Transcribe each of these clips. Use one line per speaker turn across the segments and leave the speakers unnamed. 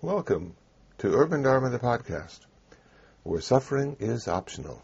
Welcome to Urban Dharma, the podcast, where suffering is optional.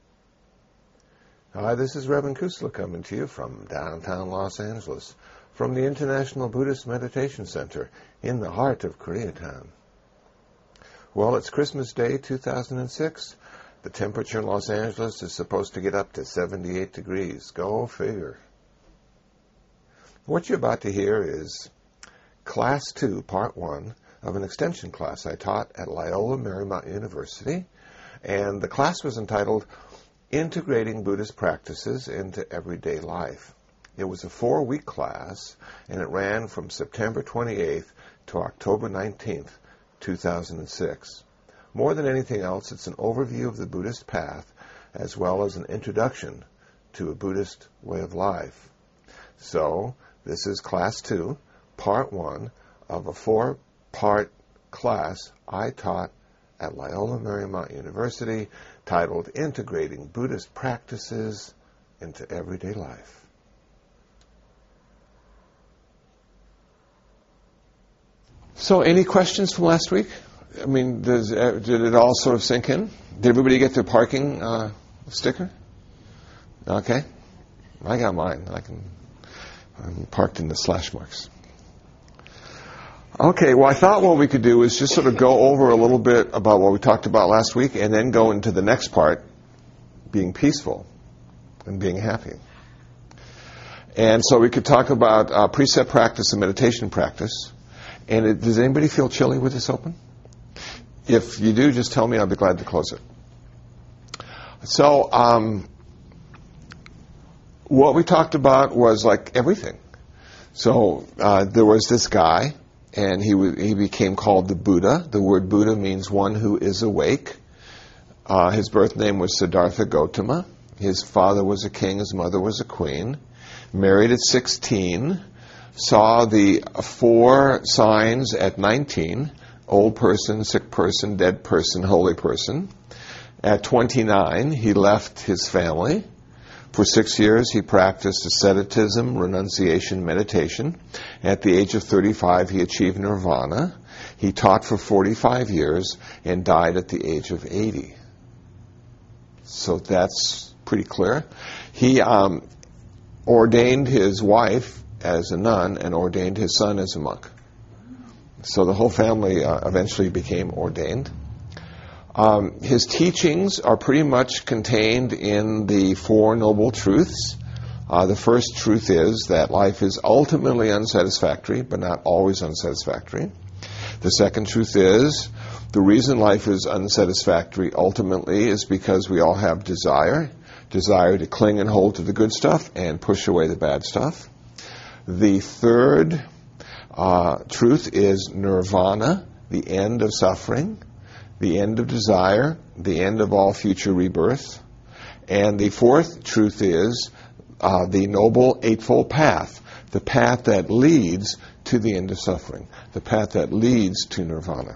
Hi, this is Reverend Kusala coming to you from downtown Los Angeles, from the International Buddhist Meditation Center in the heart of Koreatown. Well, it's Christmas Day 2006. The temperature in Los Angeles is supposed to get up to 78 degrees. Go figure. What you're about to hear is Class 2, Part 1, of an extension class I taught at Loyola Marymount University, and the class was entitled Integrating Buddhist Practices into Everyday Life. It was a 4-week class, and it ran from September 28th to October 19th, 2006. More than anything else, it's an overview of the Buddhist path, as well as an introduction to a Buddhist way of life. So, this is Class 2, Part 1 of a 4-part class I taught at Loyola Marymount University titled Integrating Buddhist Practices into Everyday Life. So, any questions from last week? I mean, did it all sort of sink in? Did everybody get their parking sticker? Okay. I got mine. I'm parked in the slash marks. Okay, well, I thought what we could do is just sort of go over a little bit about what we talked about last week and then go into the next part, being peaceful and being happy. And so we could talk about precept practice and meditation practice. And does anybody feel chilly with this open? If you do, just tell me. I'll be glad to close it. So what we talked about was like everything. So there was this guy, and he became called the Buddha. The word Buddha means one who is awake. His birth name was Siddhartha Gautama. His father was a king. His mother was a queen. Married at 16. Saw the 4 signs at 19. Old person, sick person, dead person, holy person. At 29, he left his family. For 6 years, he practiced asceticism, renunciation, meditation. At the age of 35, he achieved nirvana. He taught for 45 years and died at the age of 80. So that's pretty clear. He ordained his wife as a nun and ordained his son as a monk. So the whole family eventually became ordained. His teachings are pretty much contained in the 4 Noble Truths. The first truth is that life is ultimately unsatisfactory, but not always unsatisfactory. The second truth is the reason life is unsatisfactory ultimately is because we all have desire to cling and hold to the good stuff and push away the bad stuff. The third truth is nirvana, the end of suffering, the end of desire, the end of all future rebirth. And the fourth truth is the Noble Eightfold Path, the path that leads to the end of suffering, the path that leads to nirvana.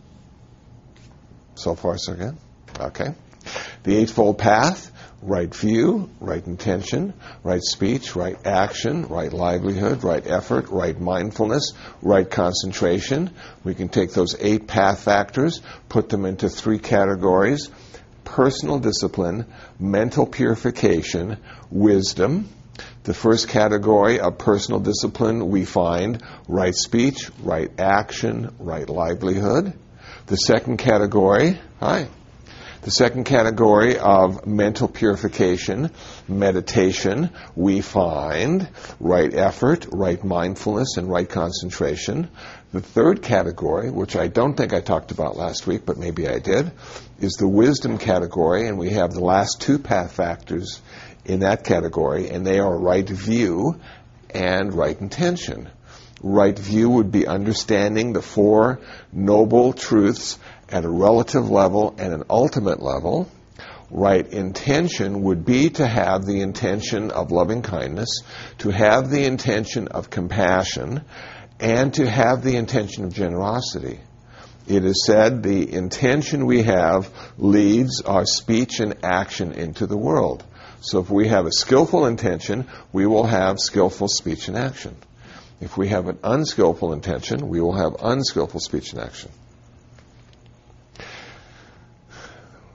So far, so good? Okay. The Eightfold Path: right view, right intention, right speech, right action, right livelihood, right effort, right mindfulness, right concentration. We can take those 8 path factors, put them into 3 categories: personal discipline, mental purification, wisdom. The first category of personal discipline, we find right speech, right action, right livelihood. The second category, The second category of mental purification, meditation, we find right effort, right mindfulness, and right concentration. The third category, which I don't think I talked about last week, but maybe I did, is the wisdom category, and we have the last 2 path factors in that category, and they are right view and right intention. Right view would be understanding the 4 noble truths at a relative level and an ultimate level. Right intention would be to have the intention of loving kindness, to have the intention of compassion, and to have the intention of generosity. It is said the intention we have leads our speech and action into the world. So if we have a skillful intention, we will have skillful speech and action. If we have an unskillful intention, we will have unskillful speech and action.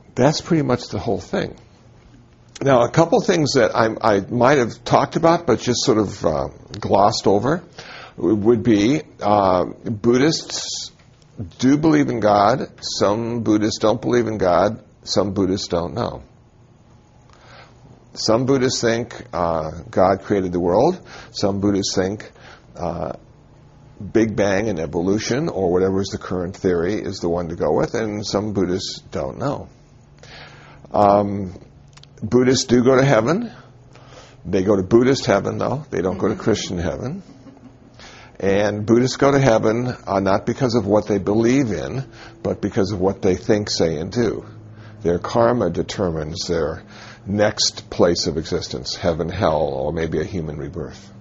That's pretty much the whole thing. Now, a couple things that I might have talked about, but just sort of glossed over, would be Buddhists do believe in God. Some Buddhists don't believe in God. Some Buddhists don't know. Some Buddhists think God created the world. Some Buddhists think Big Bang and evolution, or whatever is the current theory, is the one to go with. And some Buddhists don't know. Buddhists do go to heaven. They go to Buddhist heaven, though. They don't go to Christian heaven. And Buddhists go to heaven not because of what they believe in, but because of what they think, say, and do. Their karma determines their next place of existence, heaven, hell, or maybe a human rebirth.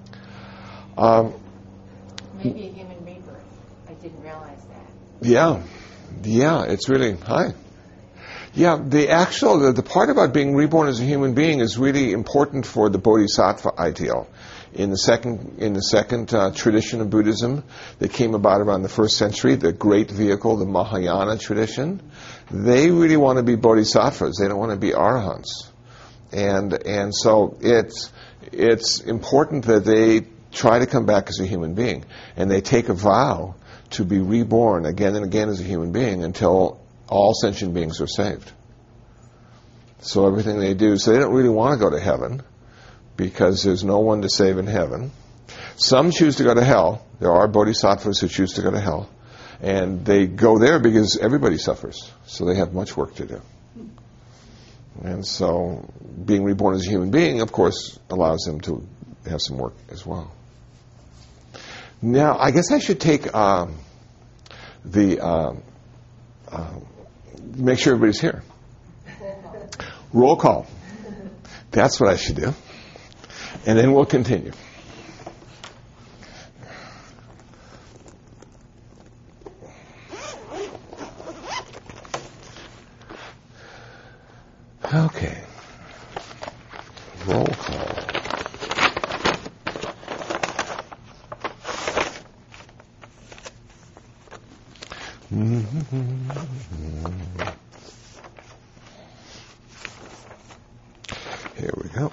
Maybe a human rebirth. I didn't realize that.
Yeah, it's really, hi. Yeah, the part about being reborn as a human being is really important for the Bodhisattva ideal. In the second tradition of Buddhism that came about around the 1st century, the great vehicle, the Mahayana tradition, they really want to be bodhisattvas. They don't want to be arahants. And so it's important that they try to come back as a human being. And they take a vow to be reborn again and again as a human being until all sentient beings are saved. So everything they do, so they don't really want to go to heaven because there's no one to save in heaven. Some choose to go to hell. There are bodhisattvas who choose to go to hell. And they go there because everybody suffers. So they have much work to do. And so being reborn as a human being, of course, allows them to have some work as well. Now, I guess I should take make sure everybody's here. Roll call. That's what I should do. And then we'll continue. Okay. Roll call. Here we go.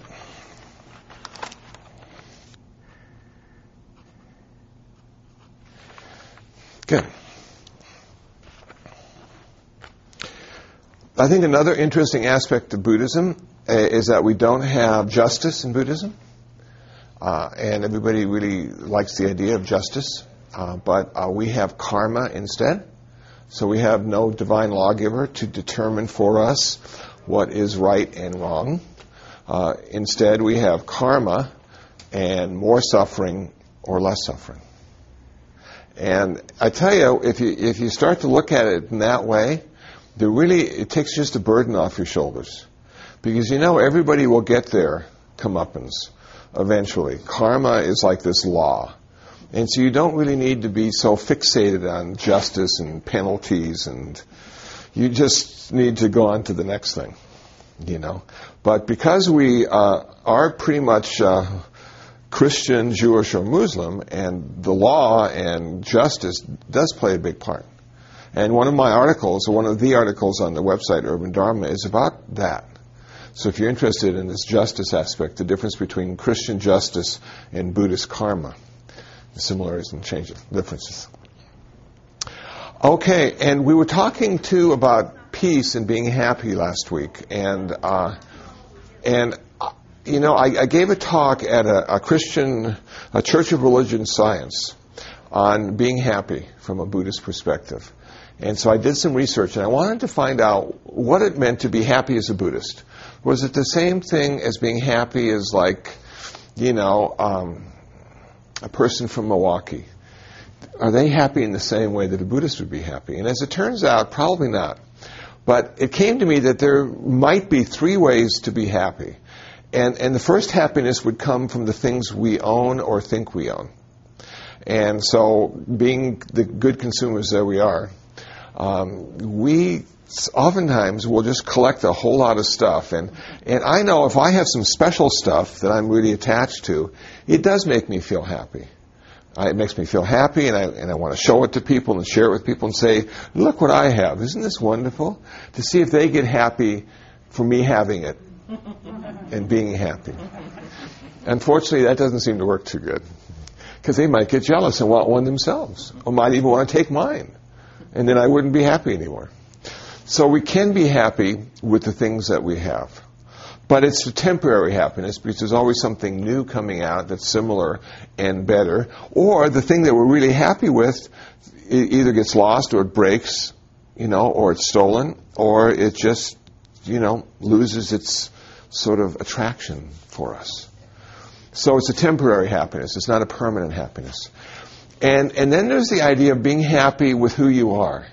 Good. I think another interesting aspect of Buddhism is that we don't have justice in Buddhism. And everybody really likes the idea of justice. But we have karma instead. So we have no divine lawgiver to determine for us what is right and wrong. Instead, we have karma and more suffering or less suffering. And I tell you, if you start to look at it in that way, it takes just a burden off your shoulders. Because everybody will get their comeuppance eventually. Karma is like this law. And so you don't really need to be so fixated on justice and penalties, and you just need to go on to the next thing, But because we are pretty much Christian, Jewish, or Muslim, and the law and justice does play a big part. And one of my articles, or one of the articles on the website Urban Dharma, is about that. So if you're interested in this justice aspect, the difference between Christian justice and Buddhist karma, the similarities and changes, differences. Okay, and we were talking too about peace and being happy last week, and I gave a talk at a Church of Religion Science on being happy from a Buddhist perspective. And so I did some research, and I wanted to find out what it meant to be happy as a Buddhist. Was it the same thing as being happy as a person from Milwaukee? Are they happy in the same way that a Buddhist would be happy? And as it turns out, probably not. But it came to me that there might be 3 ways to be happy. And the first happiness would come from the things we own or think we own. And so, being the good consumers that we are, we oftentimes will just collect a whole lot of stuff. And I know if I have some special stuff that I'm really attached to, it does make me feel happy. It makes me feel happy, and I want to show it to people and share it with people and say, look what I have. Isn't this wonderful? To see if they get happy for me having it and being happy. Unfortunately, that doesn't seem to work too good, because they might get jealous and want one themselves, or might even want to take mine, and then I wouldn't be happy anymore. So we can be happy with the things that we have. But it's a temporary happiness, because there's always something new coming out that's similar and better. Or the thing that we're really happy with either gets lost, or it breaks, or it's stolen, or it just, loses its sort of attraction for us. So it's a temporary happiness. It's not a permanent happiness. And then there's the idea of being happy with who you are.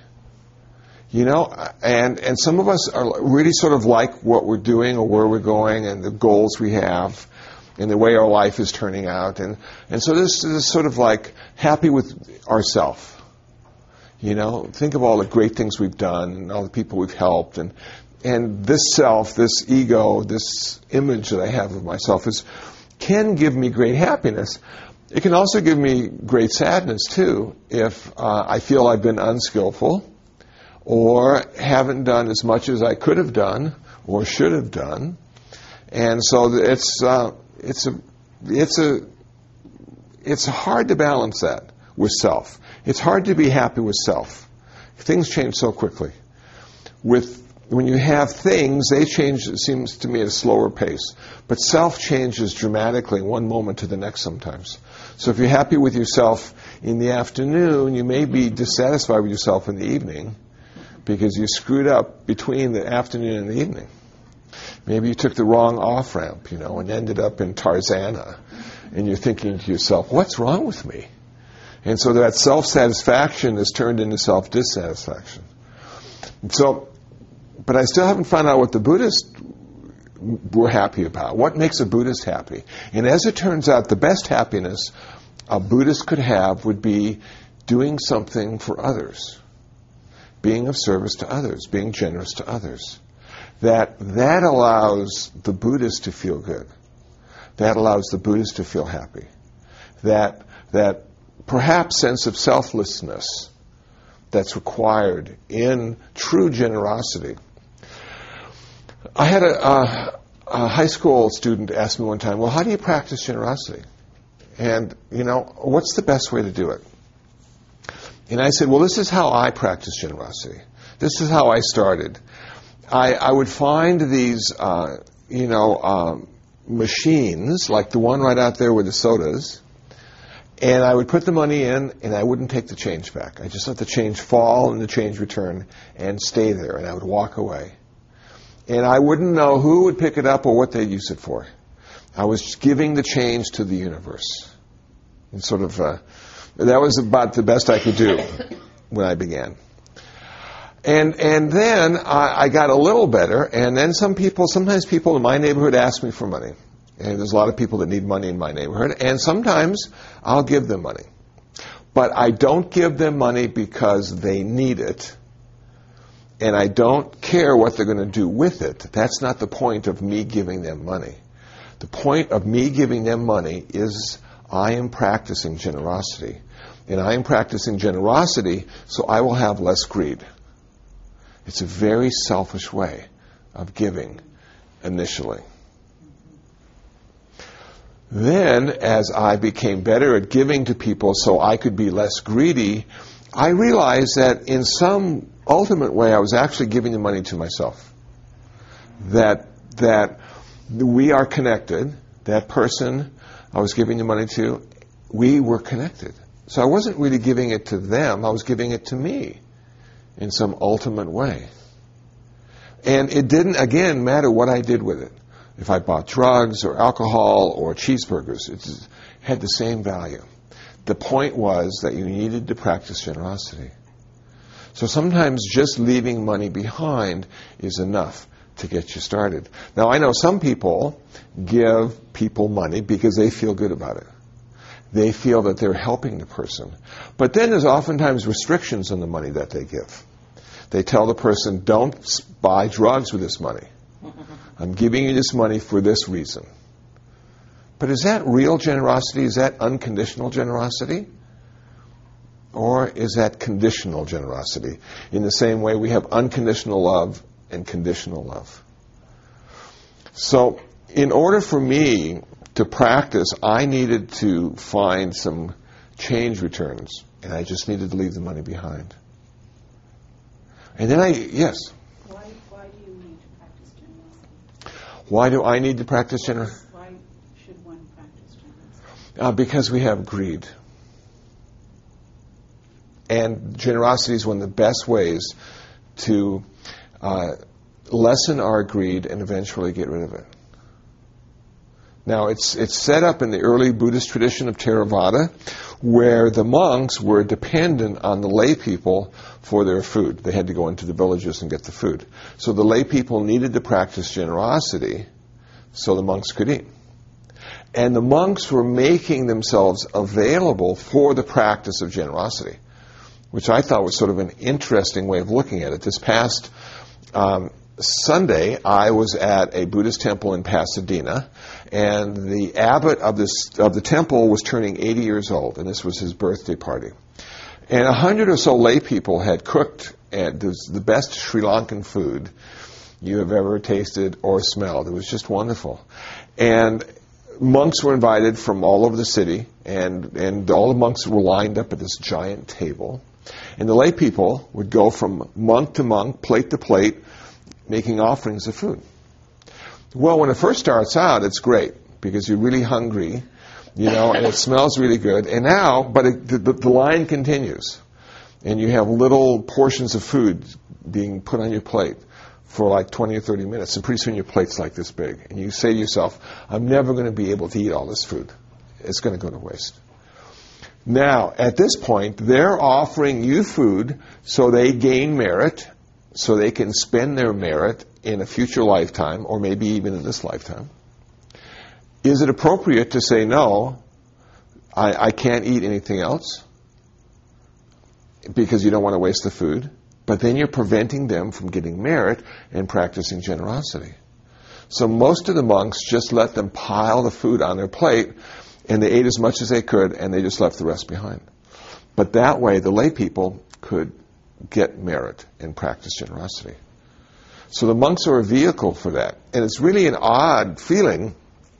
And some of us are really sort of like what we're doing or where we're going and the goals we have and the way our life is turning out. And so this is sort of like happy with ourself. Think of all the great things we've done and all the people we've helped. And this self, this ego, this image that I have of myself can give me great happiness. It can also give me great sadness, too, if I feel I've been unskillful, or haven't done as much as I could have done or should have done. And so it's hard to balance that with self. It's hard to be happy with self. Things change so quickly. When you have things, they change, it seems to me, at a slower pace. But self changes dramatically one moment to the next sometimes. So if you're happy with yourself in the afternoon, you may be dissatisfied with yourself in the evening, because you screwed up between the afternoon and the evening. Maybe you took the wrong off-ramp, and ended up in Tarzana. And you're thinking to yourself, what's wrong with me? And so that self-satisfaction is turned into self-dissatisfaction. But I still haven't found out what the Buddhists were happy about. What makes a Buddhist happy? And as it turns out, the best happiness a Buddhist could have would be doing something for others. Being of service to others, being generous to others. That allows the Buddhist to feel good. That allows the Buddhist to feel happy. That perhaps sense of selflessness that's required in true generosity. I had a high school student ask me one time, well, how do you practice generosity? And, what's the best way to do it? And I said, well, this is how I practice generosity. This is how I started. I would find these, machines, like the one right out there with the sodas, and I would put the money in, and I wouldn't take the change back. I just let the change fall and the change return and stay there, and I would walk away. And I wouldn't know who would pick it up or what they'd use it for. I was giving the change to the universe. And sort of... that was about the best I could do when I began. And then I got a little better, and then sometimes people in my neighborhood ask me for money. And there's a lot of people that need money in my neighborhood, and sometimes I'll give them money. But I don't give them money because they need it, and I don't care what they're going to do with it. That's not the point of me giving them money. The point of me giving them money is I am practicing generosity. And I am practicing generosity so I will have less greed. It's a very selfish way of giving initially. Then, as I became better at giving to people so I could be less greedy, I realized that in some ultimate way I was actually giving the money to myself. That we are connected. That person I was giving the money to, we were connected. So I wasn't really giving it to them, I was giving it to me in some ultimate way. And it didn't, again, matter what I did with it. If I bought drugs or alcohol or cheeseburgers, it had the same value. The point was that you needed to practice generosity. So sometimes just leaving money behind is enough to get you started. Now, I know some people give people money because they feel good about it. They feel that they're helping the person. But then there's oftentimes restrictions on the money that they give. They tell the person, don't buy drugs with this money. I'm giving you this money for this reason. But is that real generosity? Is that unconditional generosity? Or is that conditional generosity? In the same way we have unconditional love and conditional love. So, in order for me to practice, I needed to find some change returns, and I just needed to leave the money behind. And then yes?
Why do you need to practice generosity?
Why do I need to practice generosity?
Why should one practice generosity?
Because we have greed. And generosity is one of the best ways to lessen our greed and eventually get rid of it. Now, it's set up in the early Buddhist tradition of Theravada, where the monks were dependent on the lay people for their food. They had to go into the villages and get the food. So the lay people needed to practice generosity so the monks could eat. And the monks were making themselves available for the practice of generosity, which I thought was sort of an interesting way of looking at it. This past Sunday, I was at a Buddhist temple in Pasadena, and the abbot of the temple was turning 80 years old, and this was his birthday party. And 100 or so lay people had cooked the best Sri Lankan food you have ever tasted or smelled. It was just wonderful. And monks were invited from all over the city, and all the monks were lined up at this giant table. And the lay people would go from monk to monk, plate to plate, making offerings of food. Well, when it first starts out, it's great because you're really hungry, and it smells really good. And now, the line continues, and you have little portions of food being put on your plate for like 20 or 30 minutes, and pretty soon your plate's like this big. And you say to yourself, I'm never going to be able to eat all this food. It's going to go to waste. Now, at this point, they're offering you food so they gain merit, so they can spend their merit in a future lifetime, or maybe even in this lifetime. Is it appropriate to say, no, I can't eat anything else because you don't want to waste the food, but then you're preventing them from getting merit and practicing generosity. So most of the monks just let them pile the food on their plate, and they ate as much as they could, and they just left the rest behind. But that way, the lay people could get merit and practice generosity. So the monks are a vehicle for that. And it's really an odd feeling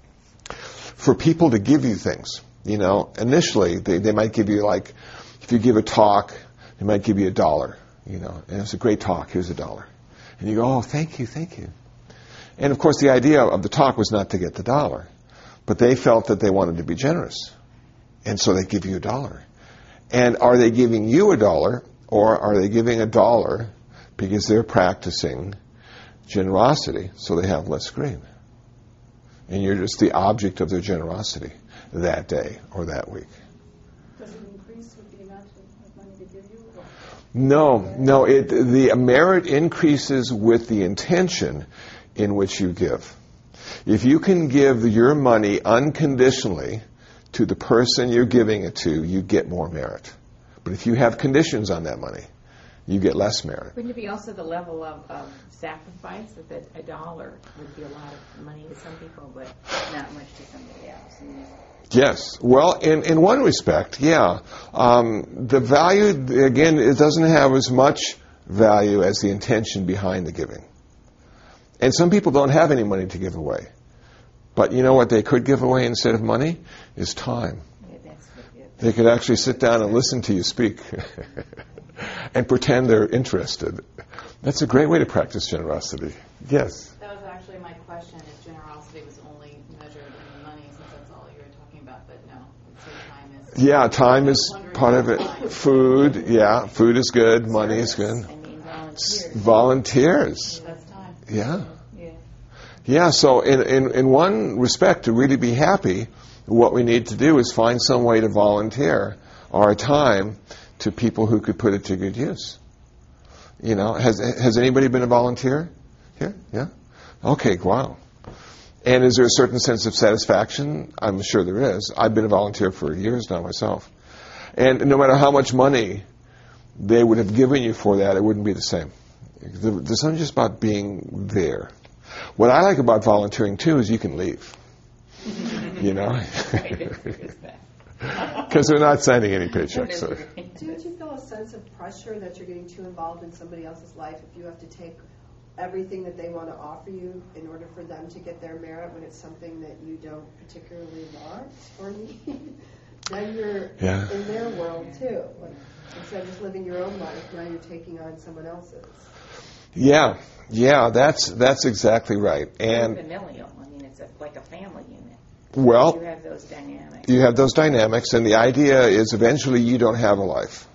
for people to give you things. Initially, they might give you, like, if you give a talk, they might give you $1. And it's a great talk, here's $1. And you go, oh, thank you. And of course, the idea of the talk was not to get the $1. But they felt that they wanted to be generous. And so they give you $1. And are they giving you $1, or are they giving $1 because they're practicing generosity so they have less greed? And you're just the object of their generosity that day or that week.
Does it increase with the amount of money they give you? Or?
No. The merit increases with the intention in which you give. If you can give your money unconditionally to the person you're giving it to, you get more merit. But if you have conditions on that money, you get less merit.
Wouldn't it be also the level of sacrifice? That $1 would be a lot of money to some people, but not much to somebody else.
Yes. Well, in one respect, yeah. The value, again, it doesn't have as much value as the intention behind the giving. And some people don't have any money to give away. But you know what they could give away instead of money? Is time. They could actually sit down and listen to you speak and pretend they're interested. That's a great way to practice generosity. Yes?
That was actually my question, if generosity was only measured in money, since that's all you were talking about, but no. So time is...
Yeah, time is part of it. Food, yeah, food is good, money is good. Volunteers.
That's time.
Yeah. Yeah, so in one respect, to really be happy, what we need to do is find some way to volunteer our time to people who could put it to good use. Has anybody been a volunteer here? Yeah? Okay, wow. And is there a certain sense of satisfaction? I'm sure there is. I've been a volunteer for years now myself. And no matter how much money they would have given you for that, it wouldn't be the same. There's something just about being there. What I like about volunteering, too, is you can leave. you know,
Right, it's that.
because they're not sending any paychecks. So.
Don't you feel a sense of pressure that you're getting too involved in somebody else's life if you have to take everything that they want to offer you in order for them to get their merit when it's something that you don't particularly want or need? Then you're in their world too. Like, instead of just living your own life, now you're taking on someone else's.
Yeah, that's exactly right. And
Familial. I mean, it's like a family unit.
well,
You have those dynamics.
you have those dynamics, and the idea is eventually you don't have a life.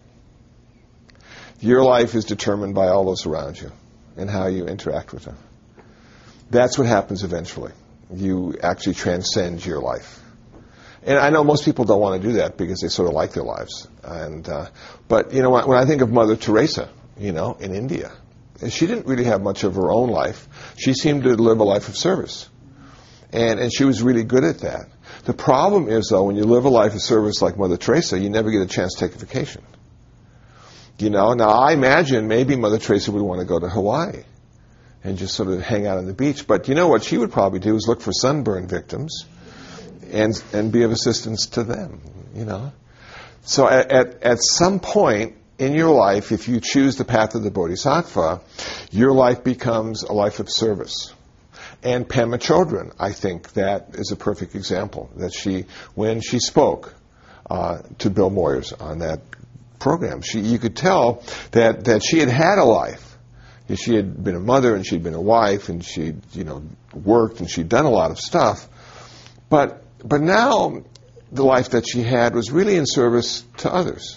Your life is determined by all those around you and how you interact with them. That's what happens eventually. You actually transcend your life. And I know most people don't want to do that because they sort of like their lives. But, you know, when I think of Mother Teresa, you know, in India, she didn't really have much of her own life. She seemed to live a life of service. And she was really good at that. The problem is, though, when you live a life of service like Mother Teresa, you never get a chance to take a vacation. You know, now I imagine maybe Mother Teresa would want to go to Hawaii and just sort of hang out on the beach. But you know what she would probably do is look for sunburn victims and be of assistance to them, you know. So at some point in your life, if you choose the path of the Bodhisattva, your life becomes a life of service. And Pema Chodron, I think that is a perfect example. That when she spoke to Bill Moyers on that program, you could tell that she had a life. She had been a mother and she'd been a wife and she'd, you know, worked and she'd done a lot of stuff. But now the life that she had was really in service to others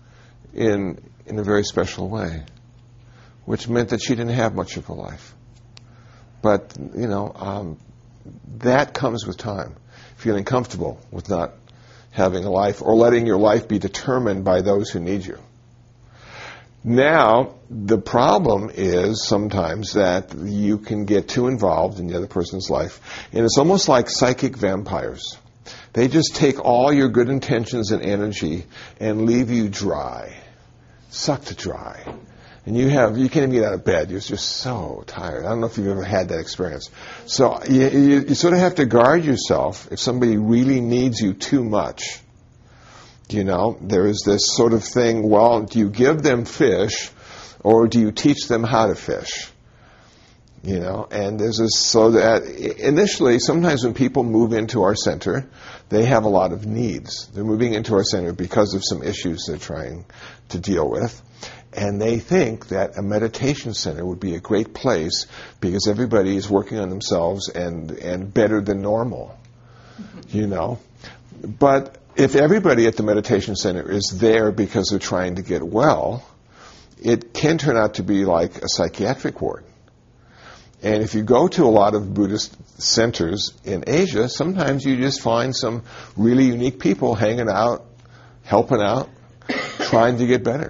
in a very special way, which meant that she didn't have much of a life. But, you know, that comes with time, feeling comfortable with not having a life or letting your life be determined by those who need you. Now, the problem is sometimes that you can get too involved in the other person's life, and it's almost like psychic vampires. They just take all your good intentions and energy and leave you dry, sucked dry. And you can't even get out of bed. You're just so tired. I don't know if you've ever had that experience. So you sort of have to guard yourself if somebody really needs you too much. You know, there is this sort of thing, well, do you give them fish or do you teach them how to fish? You know, and there's this, so that initially, sometimes when people move into our center, they have a lot of needs. They're moving into our center because of some issues they're trying to deal with. And they think that a meditation center would be a great place because everybody is working on themselves and better than normal, you know. But if everybody at the meditation center is there because they're trying to get well, it can turn out to be like a psychiatric ward. And if you go to a lot of Buddhist centers in Asia, sometimes you just find some really unique people hanging out, helping out, trying to get better.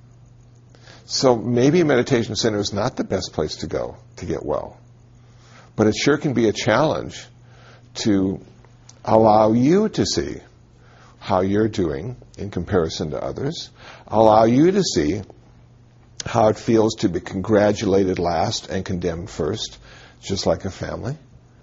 So maybe a meditation center is not the best place to go to get well. But it sure can be a challenge to allow you to see how you're doing in comparison to others, allow you to see how it feels to be congratulated last and condemned first, just like a family,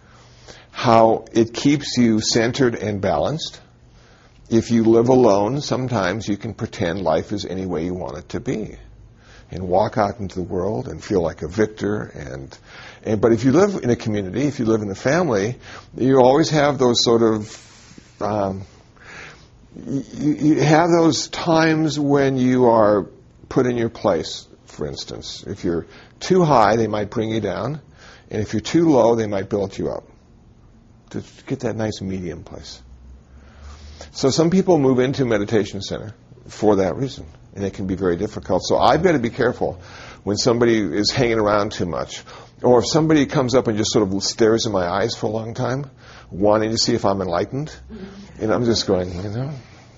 how it keeps you centered and balanced. If you live alone, sometimes you can pretend life is any way you want it to be and walk out into the world and feel like a victor. But if you live in a community, if you live in a family, you always have those sort of, you have those times when you are put in your place, for instance. If you're too high, they might bring you down. And if you're too low, they might build you up to get that nice medium place. So some people move into a meditation center for that reason. And it can be very difficult. So I better be careful when somebody is hanging around too much. Or if somebody comes up and just sort of stares in my eyes for a long time, wanting to see if I'm enlightened. And I'm just going, you know,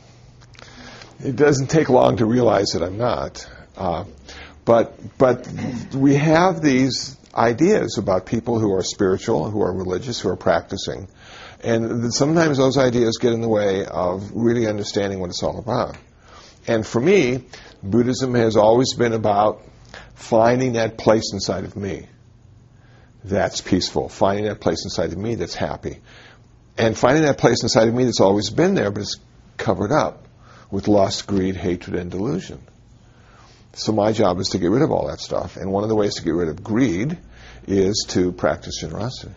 it doesn't take long to realize that I'm not. But we have these ideas about people who are spiritual, who are religious, who are practicing. And sometimes those ideas get in the way of really understanding what it's all about. And for me, Buddhism has always been about finding that place inside of me that's peaceful, finding that place inside of me that's happy. And finding that place inside of me that's always been there, but it's covered up with lust, greed, hatred, and delusion. So my job is to get rid of all that stuff. And one of the ways to get rid of greed is to practice generosity.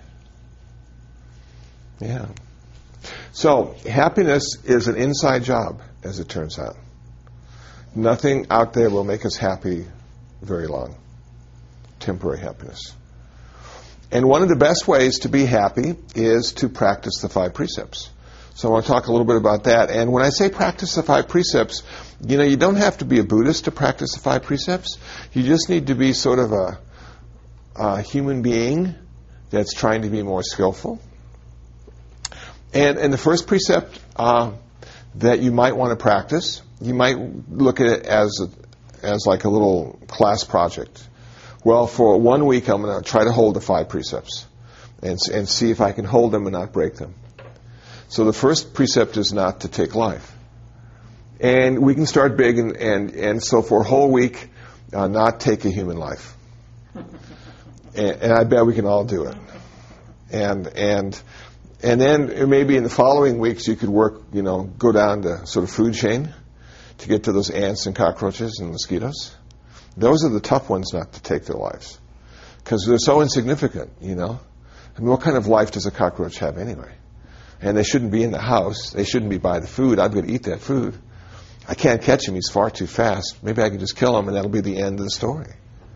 Yeah. So happiness is an inside job, as it turns out. Nothing out there will make us happy very long. Temporary happiness. And one of the best ways to be happy is to practice the 5 precepts. So I want to talk a little bit about that. And when I say practice the 5 precepts, you don't have to be a Buddhist to practice the 5 precepts. You just need to be sort of a human being that's trying to be more skillful. And the first precept that you might want to practice, you might look at it as like a little class project. Well, for 1 week, I'm going to try to hold the 5 precepts and see if I can hold them and not break them. So the first precept is not to take life. And we can start big, and so for a whole week, not take a human life. And I bet we can all do it. And then maybe in the following weeks you could work, go down the sort of food chain to get to those ants and cockroaches and mosquitoes. Those are the tough ones not to take their lives. Because they're so insignificant, I mean, what kind of life does a cockroach have anyway? And they shouldn't be in the house. They shouldn't be by the food. I'm going to eat that food. I can't catch him. He's far too fast. Maybe I can just kill him and that'll be the end of the story.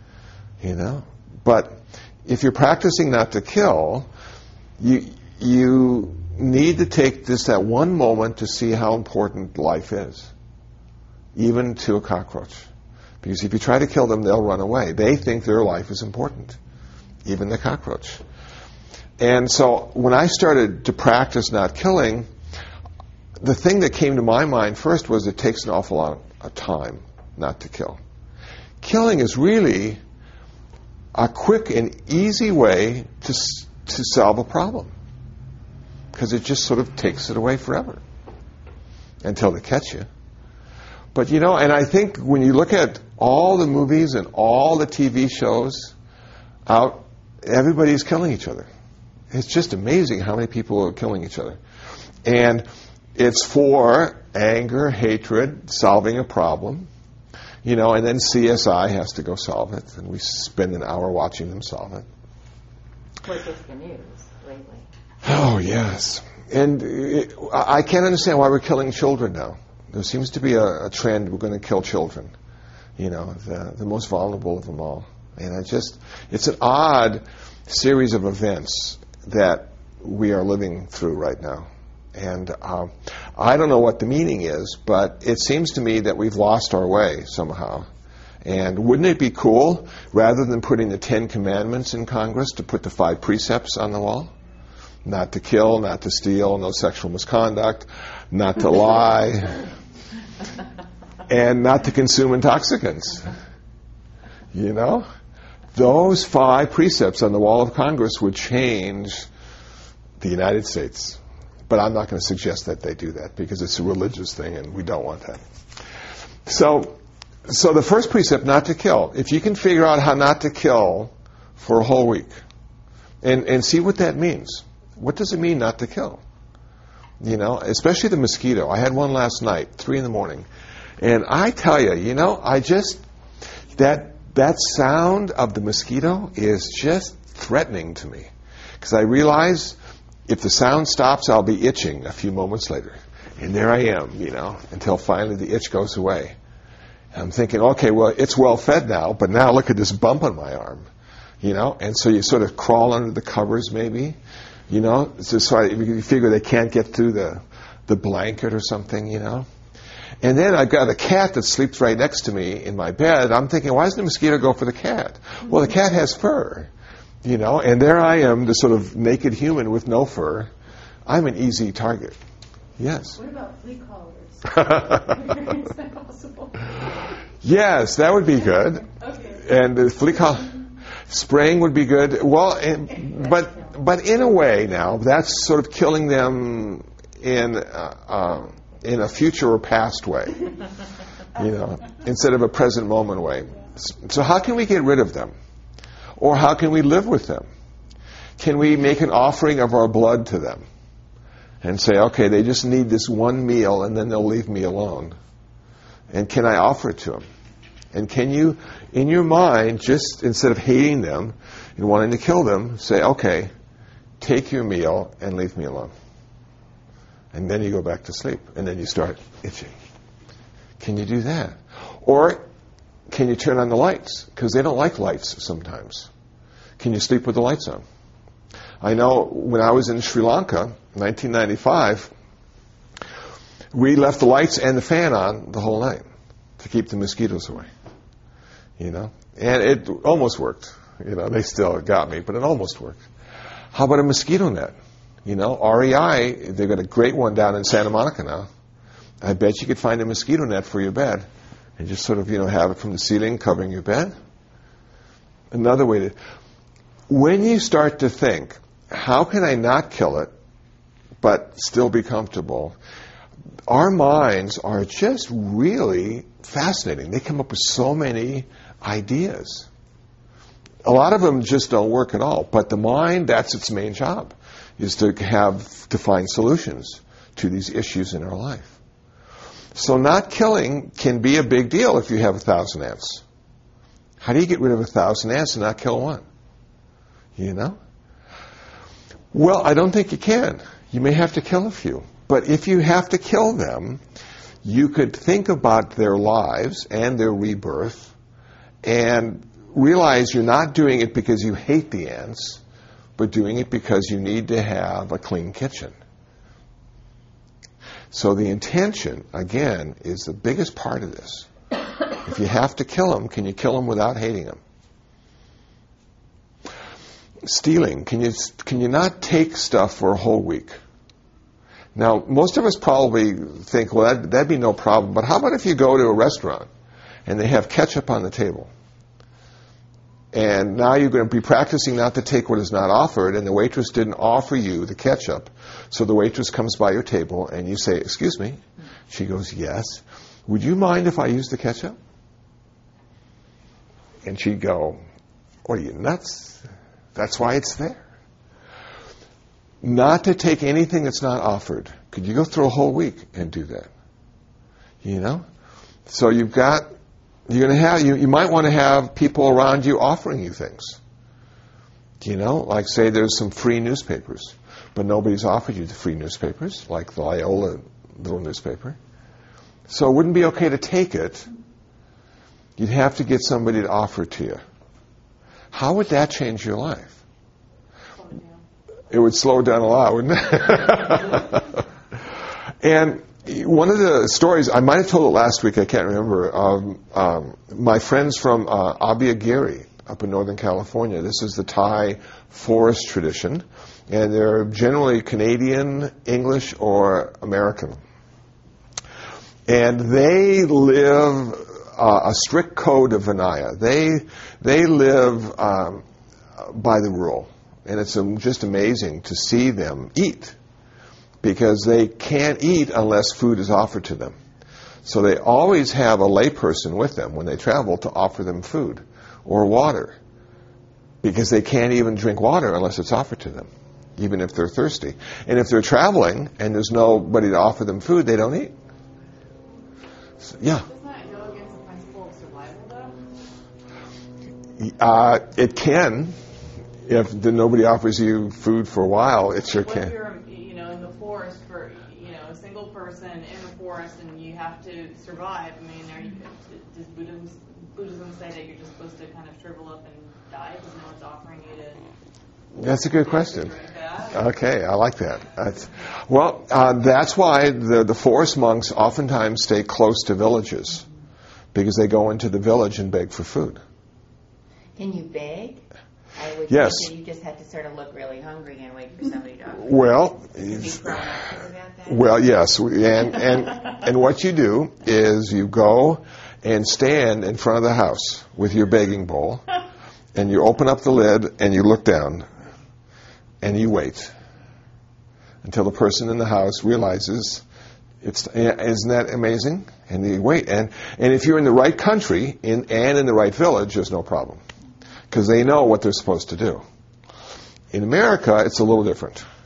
But if you're practicing not to kill, you need to take just that one moment to see how important life is, even to a cockroach. Because if you try to kill them, they'll run away. They think their life is important, even the cockroach. And so when I started to practice not killing, the thing that came to my mind first was it takes an awful lot of time not to kill. Killing is really a quick and easy way to solve a problem. Because it just sort of takes it away forever until they catch you. But and I think when you look at all the movies and all the TV shows out, everybody's killing each other. It's just amazing how many people are killing each other. And it's for anger, hatred, solving a problem, and then CSI has to go solve it, and we spend an hour watching them solve it.
Of course, it's the news lately.
Oh, yes. And I can't understand why we're killing children now. There seems to be a trend, we're going to kill children, the most vulnerable of them all. And it's an odd series of events that we are living through right now. And I don't know what the meaning is, but it seems to me that we've lost our way somehow. And wouldn't it be cool, rather than putting the 10 Commandments in Congress, to put the 5 precepts on the wall? Not to kill, not to steal, no sexual misconduct, not to lie, and not to consume intoxicants. Those 5 precepts on the wall of Congress would change the United States. But I'm not going to suggest that they do that because it's a religious thing and we don't want that. So the first precept, not to kill. If you can figure out how not to kill for a whole week and see what that means. What does it mean not to kill? Especially the mosquito. I had one last night, 3 a.m. And I tell you, that sound of the mosquito is just threatening to me. Because I realize if the sound stops, I'll be itching a few moments later. And there I am, until finally the itch goes away. And I'm thinking, okay, well, it's well fed now, but now look at this bump on my arm. And so you sort of crawl under the covers maybe. So you figure they can't get through the blanket or something, And then I've got a cat that sleeps right next to me in my bed. I'm thinking, why doesn't the mosquito go for the cat? Well, the cat has fur, and there I am, the sort of naked human with no fur. I'm an easy target. Yes?
What about flea collars? Is that possible?
Yes, that would be good.
Okay.
And the flea collar spraying would be good. Well, but in a way now, that's sort of killing them in a future or past way, instead of a present moment way. So how can we get rid of them? Or how can we live with them? Can we make an offering of our blood to them? and say, okay, they just need this one meal and then they'll leave me alone. And can I offer it to them? And can you, in your mind, just instead of hating them and wanting to kill them, say, okay, take your meal and leave me alone. And then you go back to sleep, and then you start itching. Can you do that? Or can you turn on the lights? Because they don't like lights sometimes. Can you sleep with the lights on? I know when I was in Sri Lanka, 1995, we left the lights and the fan on the whole night to keep the mosquitoes away. You know? And it almost worked. You know, they still got me, but it almost worked. How about a mosquito net? You know, REI, they've got a great one down in Santa Monica now. I bet you could find a mosquito net for your bed and just sort of, you know, have it from the ceiling covering your bed. Another way to... When you start to think, how can I not kill it but still be comfortable? Our minds are just really fascinating. They come up with so many ideas. A lot of them just don't work at all. But the mind, that's its main job, is to find solutions to these issues in our life. So not killing can be a big deal if you have 1,000 ants. How do you get rid of 1,000 ants and not kill one? You know? Well, I don't think you can. You may have to kill a few. But if you have to kill them, you could think about their lives and their rebirth and realize you're not doing it because you hate the ants, but doing it because you need to have a clean kitchen. So the intention, again, is the biggest part of this. If you have to kill them, can you kill them without hating them? Stealing, can you not take stuff for a whole week? Now, most of us probably think, well, that'd be no problem. But how about if you go to a restaurant and they have ketchup on the table? And now you're going to be practicing not to take what is not offered, and the waitress didn't offer you the ketchup. So the waitress comes by your table, and you say, excuse me. She goes, yes. Would you mind if I use the ketchup? And she'd go, what are you, nuts? That's why it's there. Not to take anything that's not offered. Could you go through a whole week and do that? You know? So you might want to have people around you offering you things. You know, like say there's some free newspapers, but nobody's offered you the free newspapers, like the Loyola little newspaper. So it wouldn't be okay to take it. You'd have to get somebody to offer it to you. How would that change your life? It would slow down a lot, wouldn't it? And one of the stories, I might have told it last week, I can't remember, my friends from Abhiagiri up in Northern California. This is the Thai forest tradition, and they're generally Canadian, English, or American. And they live a strict code of Vinaya. They live by the rule. And it's just amazing to see them eat, because they can't eat unless food is offered to them. So they always have a layperson with them when they travel to offer them food or water, because they can't even drink water unless it's offered to them, even if they're thirsty. And if they're traveling and there's nobody to offer them food, they don't eat. So, yeah.
Doesn't that go against the principle of survival, though?
It can. If nobody offers you food for a while, it sure
What
can.
if you're, in the forest for, a single person in the forest and you have to survive? I mean, does Buddhism say that you're just supposed to kind of shrivel up and die because no one's offering you to?
That's a good question.
Drink that?
Okay, I like that. That's why the forest monks oftentimes stay close to villages, because they go into the village and beg for food.
Can you beg? I would
Yes.
think that you just have to sort of look really hungry and wait for somebody to offer you.
Well,
To be proactive about that?
well, yes, and what you do is you go and stand in front of the house with your begging bowl, and you open up the lid and you look down, and you wait until the person in the house realizes isn't that amazing? And you wait, and if you're in the right country and in the right village, there's no problem, because they know what they're supposed to do. In America, it's a little different.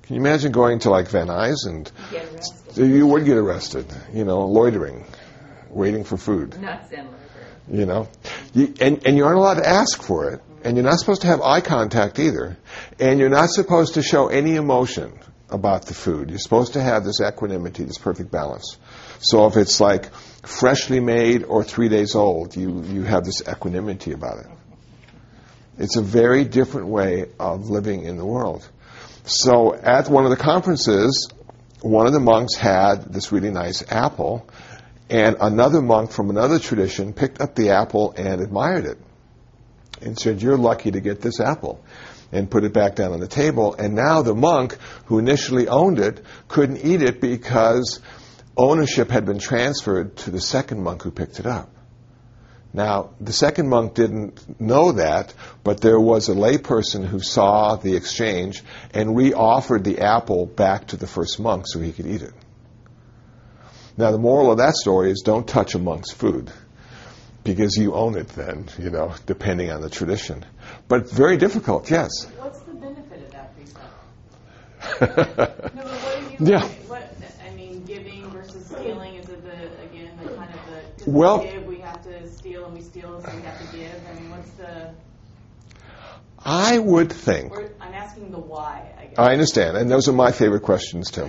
Can you imagine going to like Van Nuys and
Get arrested.
you would get arrested, loitering, waiting for food,
Not Zen library.
and you aren't allowed to ask for it, and you're not supposed to have eye contact either, and you're not supposed to show any emotion about the food. You're supposed to have this equanimity, this perfect balance. So if it's like freshly made or 3 days old, you have this equanimity about it. It's a very different way of living in the world. So at one of the conferences, one of the monks had this really nice apple, and another monk from another tradition picked up the apple and admired it and said, "You're lucky to get this apple," and put it back down on the table. And now the monk who initially owned it couldn't eat it because ownership had been transferred to the second monk who picked it up. Now, the second monk didn't know that, but there was a layperson who saw the exchange and re-offered the apple back to the first monk so he could eat it. Now, the moral of that story is don't touch a monk's food, because you own it then, depending on the tradition. But very difficult, yes.
What's the benefit of that precept? No, but what do you
Yeah.
Giving versus stealing, is it the kind of the,
Well,
we give, we have to steal, and we steal, so we have to give? What's the...
I would think...
I'm asking the why, I guess.
I understand, and those are my favorite questions, too.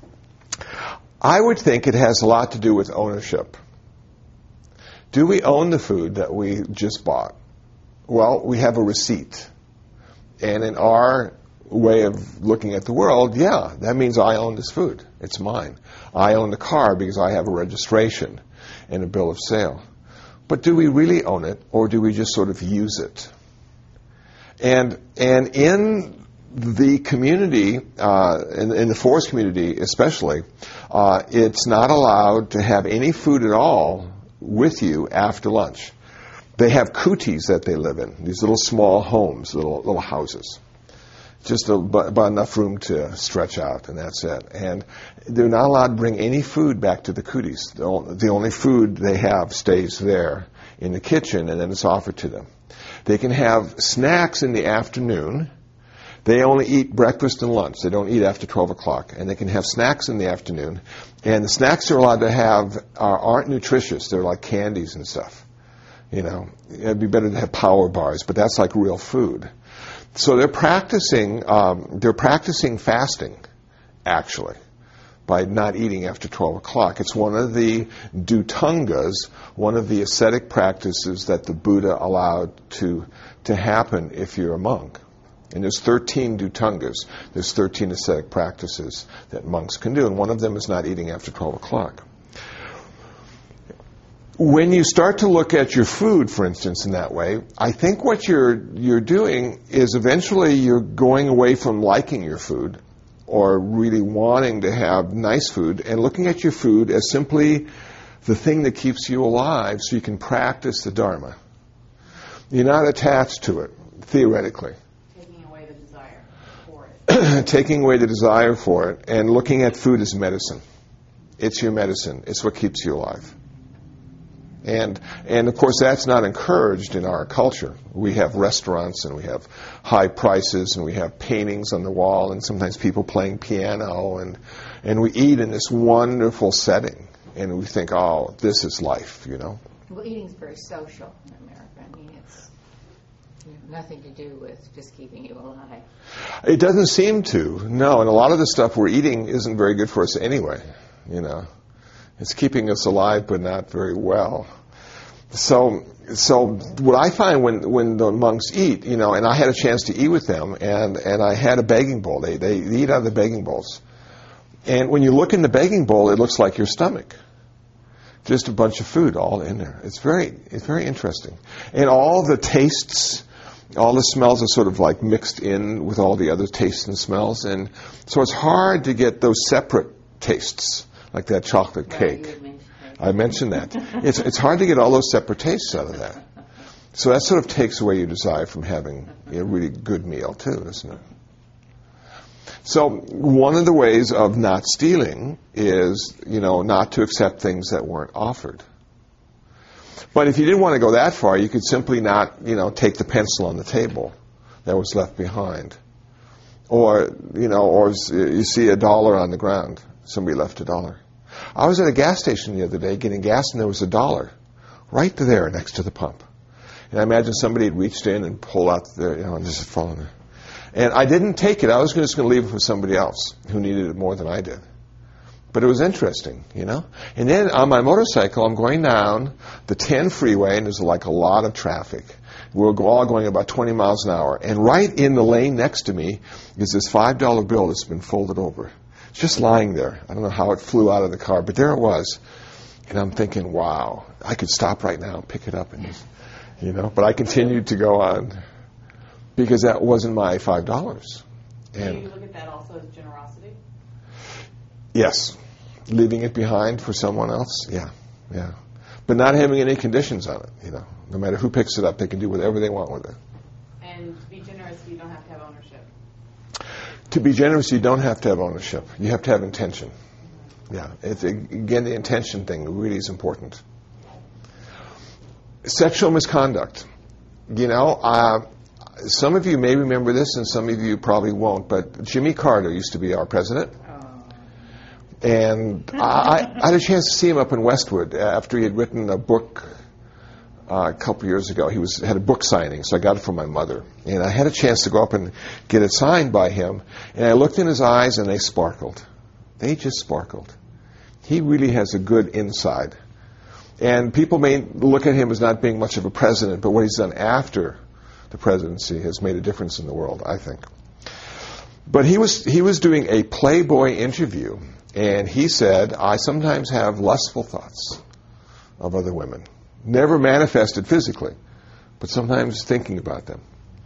I would think it has a lot to do with ownership. Do we own the food that we just bought? Well, we have a receipt. And in our way of looking at the world, yeah, that means I own this food. It's mine. I own the car because I have a registration and a bill of sale. But do we really own it, or do we just sort of use it? And in the community, in the forest community especially, it's not allowed to have any food at all with you after lunch. They have kutis that they live in, these little small homes, little houses. Just about enough room to stretch out, and that's it. And they're not allowed to bring any food back to the kutis. The only food they have stays there in the kitchen, and then it's offered to them. They can have snacks in the afternoon. They only eat breakfast and lunch. They don't eat after 12 o'clock. And they can have snacks in the afternoon. And the snacks they're allowed to have aren't nutritious. They're like candies and stuff. It'd be better to have power bars, but that's like real food. So they're practicing fasting, actually, by not eating after 12 o'clock. It's one of the dhutangas, one of the ascetic practices that the Buddha allowed to happen if you're a monk. And there's 13 dhutangas. There's 13 ascetic practices that monks can do, and one of them is not eating after 12 o'clock. When you start to look at your food, for instance, in that way, I think what you're doing is eventually you're going away from liking your food or really wanting to have nice food and looking at your food as simply the thing that keeps you alive so you can practice the Dharma. You're not attached to it, theoretically.
Taking away the desire for it.
Taking away the desire for it and looking at food as medicine. It's your medicine. It's what keeps you alive. And of course, that's not encouraged in our culture. We have restaurants, and we have high prices, and we have paintings on the wall, and sometimes people playing piano, and we eat in this wonderful setting, and we think, oh, this is life,
Well, eating's very social in America. It's nothing to do with just keeping you alive.
It doesn't seem to, no, and a lot of the stuff we're eating isn't very good for us anyway, It's keeping us alive, but not very well. So what I find when the monks eat, and I had a chance to eat with them, and I had a begging bowl. They eat out of the begging bowls. And when you look in the begging bowl, it looks like your stomach. Just a bunch of food all in there. It's very interesting. And all the tastes, all the smells are sort of like mixed in with all the other tastes and smells. And so it's hard to get those separate tastes, like that chocolate cake. I mentioned that. It's hard to get all those separate tastes out of that. So that sort of takes away your desire from having a really good meal too, doesn't it? So one of the ways of not stealing is, not to accept things that weren't offered. But if you didn't want to go that far, you could simply not, take the pencil on the table that was left behind. Or, or you see $1 on the ground. Somebody left $1. I was at a gas station the other day getting gas, and there was $1 right there next to the pump. And I imagine somebody had reached in and pulled out and just fallen there. And I didn't take it. I was just going to leave it for somebody else who needed it more than I did. But it was interesting, And then on my motorcycle, I'm going down the 10 freeway, and there's like a lot of traffic. We're all going about 20 miles an hour. And right in the lane next to me is this $5 bill that's been folded over. It's just lying there. I don't know how it flew out of the car, but there it was. And I'm thinking, wow, I could stop right now and pick it up. And but I continued to go on because that wasn't my $5.
Do you look at that also as generosity?
Yes. Leaving it behind for someone else, yeah. But not having any conditions on it, No matter who picks it up, they can do whatever they want with it.
And to be generous, you don't have to have ownership.
To be generous, you don't have to have ownership. You have to have intention. Yeah. Again, the intention thing really is important. Sexual misconduct. Some of you may remember this, and some of you probably won't, but Jimmy Carter used to be our president. And I had a chance to see him up in Westwood after he had written a book a couple years ago. He had a book signing, so I got it from my mother. And I had a chance to go up and get it signed by him. And I looked in his eyes, and they sparkled. They just sparkled. He really has a good inside. And people may look at him as not being much of a president, but what he's done after the presidency has made a difference in the world, I think. But he was doing a Playboy interview, and he said, I sometimes have lustful thoughts of other women. Never manifested physically, but sometimes thinking about them,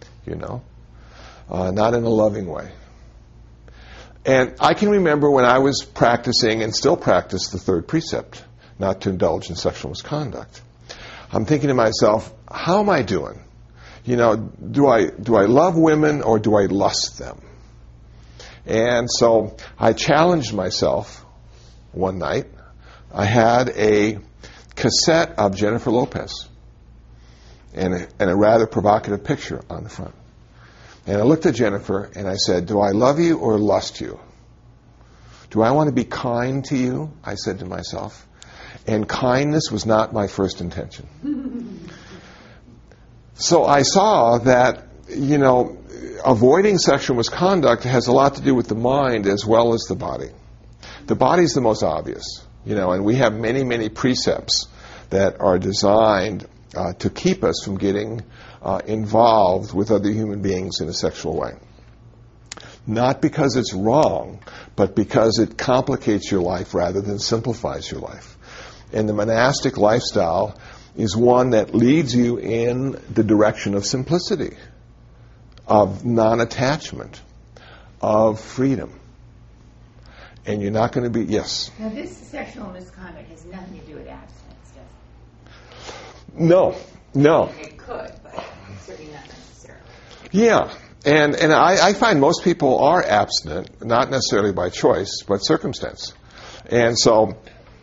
not in a loving way. And I can remember when I was practicing and still practice the third precept, not to indulge in sexual misconduct. I'm thinking to myself, how am I doing? Do I love women or do I lust them? And so I challenged myself one night. I had a cassette of Jennifer Lopez and a rather provocative picture on the front. And I looked at Jennifer and I said, do I love you or lust you? Do I want to be kind to you? I said to myself. And kindness was not my first intention. So I saw that, avoiding sexual misconduct has a lot to do with the mind as well as the body. The body's the most obvious, and we have many, many precepts that are designed to keep us from getting involved with other human beings in a sexual way. Not because it's wrong, but because it complicates your life rather than simplifies your life. And the monastic lifestyle is one that leads you in the direction of simplicity, of non-attachment, of freedom. And you're not going to be, yes?
Now, this sexual misconduct has nothing to do with abstinence, does it?
No.
It could, but certainly not necessarily.
Yeah. And I find most people are abstinent, not necessarily by choice, but circumstance. And so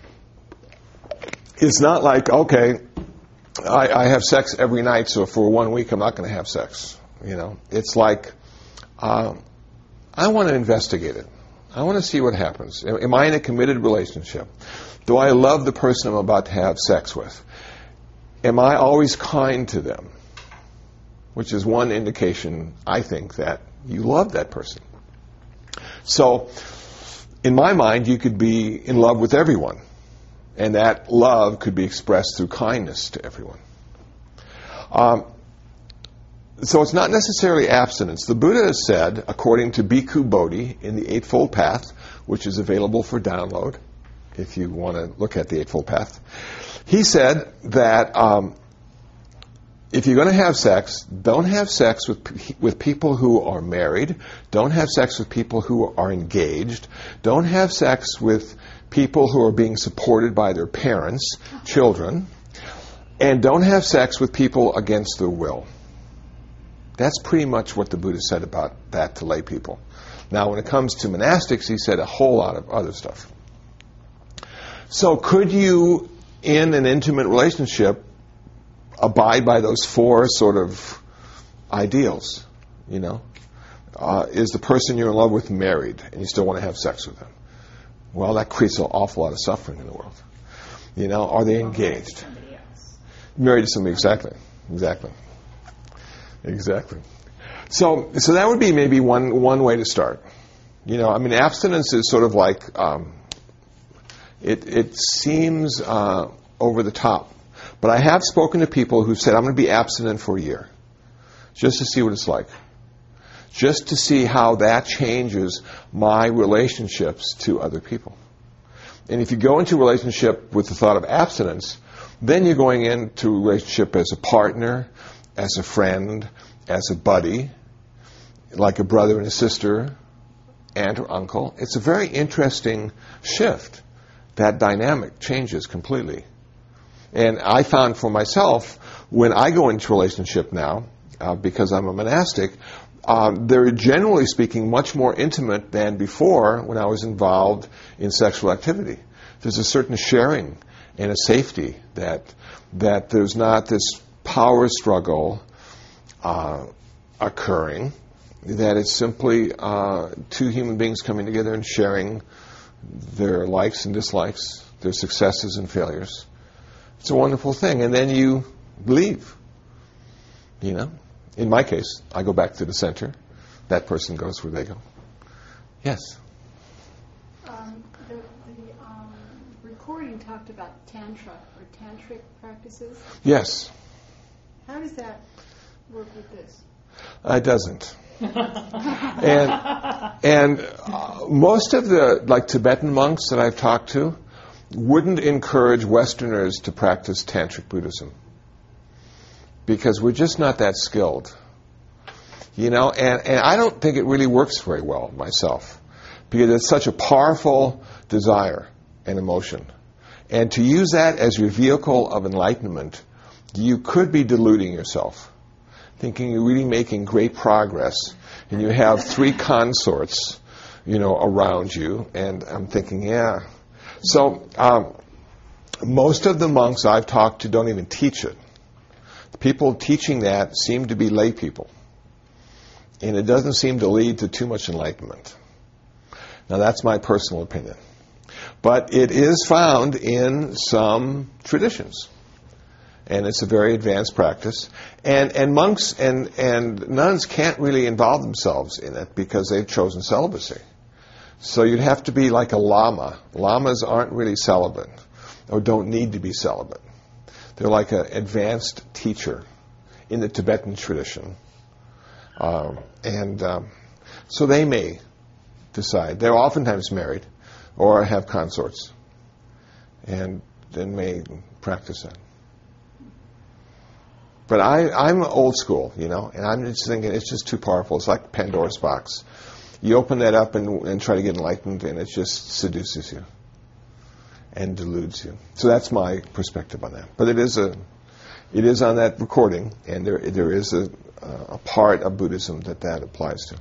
it's not like, okay, I have sex every night, so for 1 week I'm not going to have sex. It's like, I want to investigate it. I want to see what happens. Am I in a committed relationship? Do I love the person I'm about to have sex with? Am I always kind to them? Which is one indication, I think, that you love that person. So, in my mind, you could be in love with everyone. And that love could be expressed through kindness to everyone. So it's not necessarily abstinence. The Buddha has said, according to Bhikkhu Bodhi in the Eightfold Path, which is available for download, if you want to look at the Eightfold Path, he said that if you're going to have sex, don't have sex with people who are married. Don't have sex with people who are engaged. Don't have sex with people who are being supported by their parents, children. And don't have sex with people against their will. That's pretty much what the Buddha said about that to lay people. Now, when it comes to monastics, he said a whole lot of other stuff. So could you, in an intimate relationship, abide by those four sort of ideals, is the person you're in love with married and you still want to have sex with them? Well, that creates an awful lot of suffering in the world. You know, are they engaged?
Somebody else.
Married to somebody, exactly. So that would be maybe one way to start. You know, I mean, abstinence is sort of like, it seems over the top. But I have spoken to people who said, I'm going to be abstinent for a year, just to see what it's like. Just to see how that changes my relationships to other people. And if you go into a relationship with the thought of abstinence, then you're going into a relationship as a partner, as a friend, as a buddy, like a brother and a sister, aunt or uncle. It's a very interesting shift. That dynamic changes completely. And I found for myself, when I go into a relationship now, because I'm a monastic, they're generally speaking much more intimate than before when I was involved in sexual activity. There's a certain sharing and a safety that there's not this power struggle occurring, that it's simply two human beings coming together and sharing their likes and dislikes, their successes and failures. It's a wonderful thing. And then you leave. You know? In my case, I go back to the center. That person goes where they go. Yes?
The recording talked about tantra or tantric practices.
Yes.
How does that work with this?
It doesn't. and most of the Tibetan monks that I've talked to wouldn't encourage Westerners to practice tantric Buddhism, because we're just not that skilled. You know, and I don't think it really works very well myself, because it's such a powerful desire and emotion. And to use that as your vehicle of enlightenment, you could be deluding yourself, thinking you're really making great progress, and you have 3 consorts, you know, around you, and I'm thinking, yeah. So most of the monks I've talked to don't even teach it. The people teaching that seem to be lay people, and it doesn't seem to lead to too much enlightenment. Now, that's my personal opinion. But it is found in some traditions. And it's a very advanced practice. And monks and nuns can't really involve themselves in it because they've chosen celibacy. So you'd have to be like a lama. Lamas aren't really celibate, or don't need to be celibate. They're like an advanced teacher in the Tibetan tradition. So they may decide. They're oftentimes married or have consorts, and then may practice that. But I'm old school, you know, and I'm just thinking it's just too powerful. It's like Pandora's box. You open that up and try to get enlightened, and it just seduces you and deludes you. So that's my perspective on that. But it is on that recording, and there is a part of Buddhism that applies to.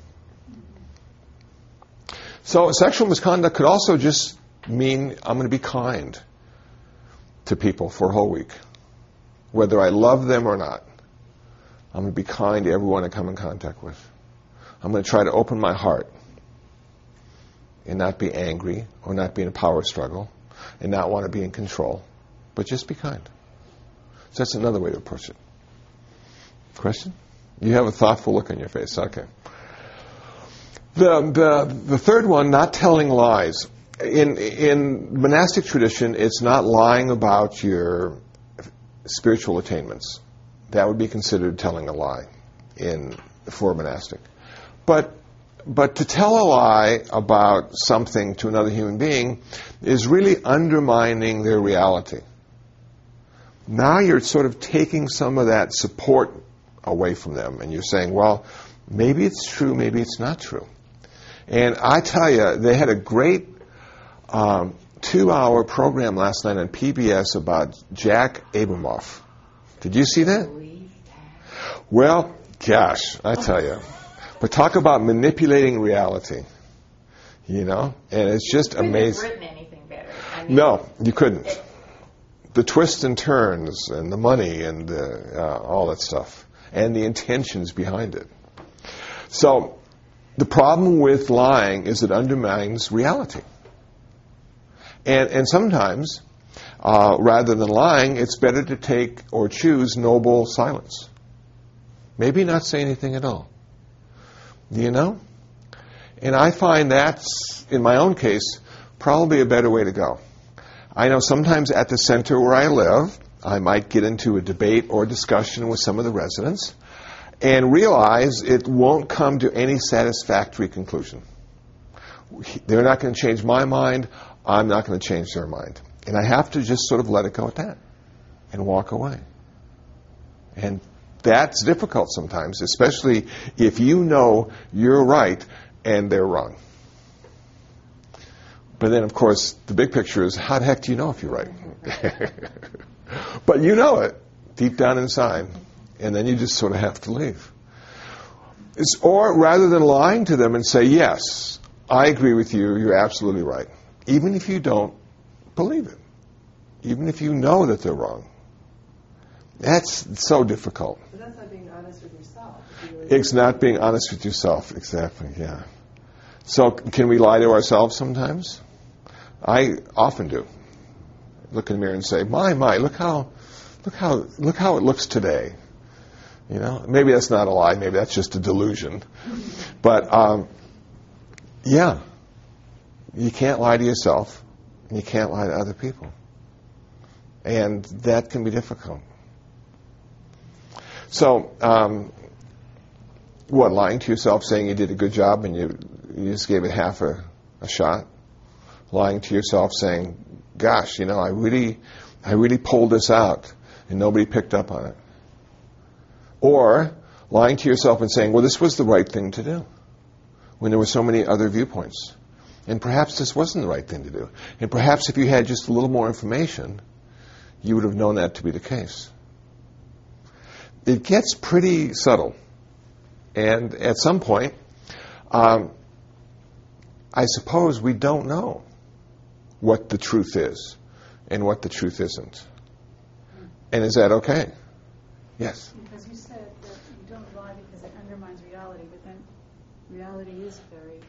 So sexual misconduct could also just mean I'm going to be kind to people for a whole week. Whether I love them or not, I'm going to be kind to everyone I come in contact with. I'm going to try to open my heart and not be angry or not be in a power struggle and not want to be in control, but just be kind. So that's another way to approach it. Question? You have a thoughtful look on your face. Okay. The third one, not telling lies. In monastic tradition, it's not lying about your spiritual attainments. That would be considered telling a lie for a monastic. But to tell a lie about something to another human being is really undermining their reality. Now you're sort of taking some of that support away from them, and you're saying, well, maybe it's true, maybe it's not true. And I tell you, they had a great 2-hour program last night on PBS about Jack Abramoff. Did you see that? Well, gosh, I tell you. But talk about manipulating reality, you know? And it's just amazing.
Couldn't have written anything better. I mean,
no, you couldn't. The twists and turns and the money and all that stuff and the intentions behind it. So The problem with lying is it undermines reality. And sometimes, rather than lying, it's better to take or choose noble silence. Maybe not say anything at all. You know? And I find that's, in my own case, probably a better way to go. I know sometimes at the center where I live, I might get into a debate or discussion with some of the residents and realize it won't come to any satisfactory conclusion. They're not going to change my mind. I'm not going to change their mind. And I have to just sort of let it go at that and walk away. And that's difficult sometimes, especially if you know you're right and they're wrong. But then, of course, the big picture is, how the heck do you know if you're right? But you know it deep down inside, and then you just sort of have to leave. Or rather than lying to them and say, yes, I agree with you, you're absolutely right, even if you don't believe it, even if you know that they're wrong. That's so difficult.
But that's not being honest with yourself.
It's not being honest with yourself, exactly, yeah. So can we lie to ourselves sometimes? I often do. Look in the mirror and say, my, look how it looks today. You know, maybe that's not a lie, maybe that's just a delusion. But, yeah, you can't lie to yourself, and you can't lie to other people. And that can be difficult. So, lying to yourself, saying you did a good job and you just gave it half a shot? Lying to yourself, saying, gosh, you know, I really pulled this out and nobody picked up on it. Or lying to yourself and saying, well, this was the right thing to do when there were so many other viewpoints. And perhaps this wasn't the right thing to do. And perhaps if you had just a little more information, you would have known that to be the case. It gets pretty subtle. And at some point, I suppose we don't know what the truth is and what the truth isn't. And is that okay? Yes?
Because you said that you don't lie because it undermines reality, but then reality is very...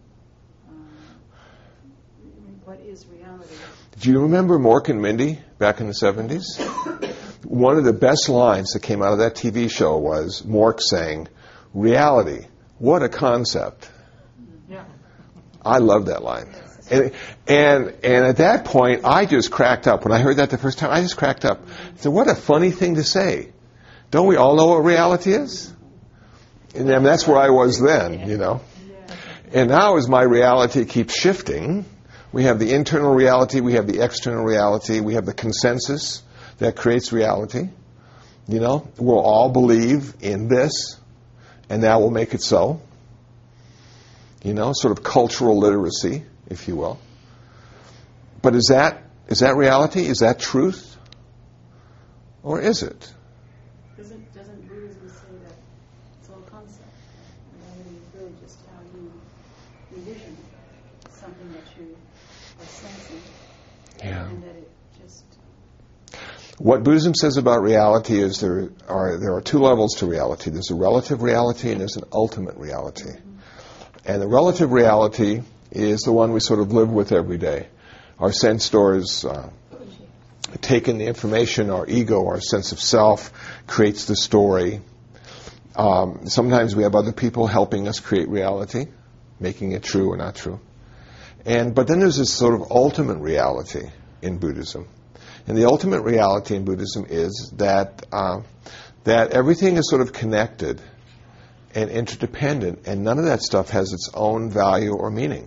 what is reality?
Do you remember Mork and Mindy back in the 70s? One of the best lines that came out of that TV show was Mork saying, reality, what a concept.
Yeah.
I love that line. And at that point, I just cracked up. When I heard that the first time, I just cracked up. I said, what a funny thing to say. Don't we all know what reality is? And I mean, that's where I was then, you know. And now as my reality keeps shifting, we have the internal reality, we have the external reality, we have the consensus that creates reality. You know, we'll all believe in this, and that will make it so. You know, sort of cultural literacy, if you will. But is that reality? Is that truth? Or is it?
Doesn't Buddhism say that it's all concept? Reality is really just how you envision something that you are sensing.
Yeah.
And that it just...
What Buddhism says about reality is there are two levels to reality. There's a relative reality and there's an ultimate reality. And the relative reality is the one we sort of live with every day. Our sense doors take in the information, our ego, our sense of self creates the story. Sometimes we have other people helping us create reality, making it true or not true. But then there's this sort of ultimate reality in Buddhism. And the ultimate reality in Buddhism is that everything is sort of connected and interdependent, and none of that stuff has its own value or meaning.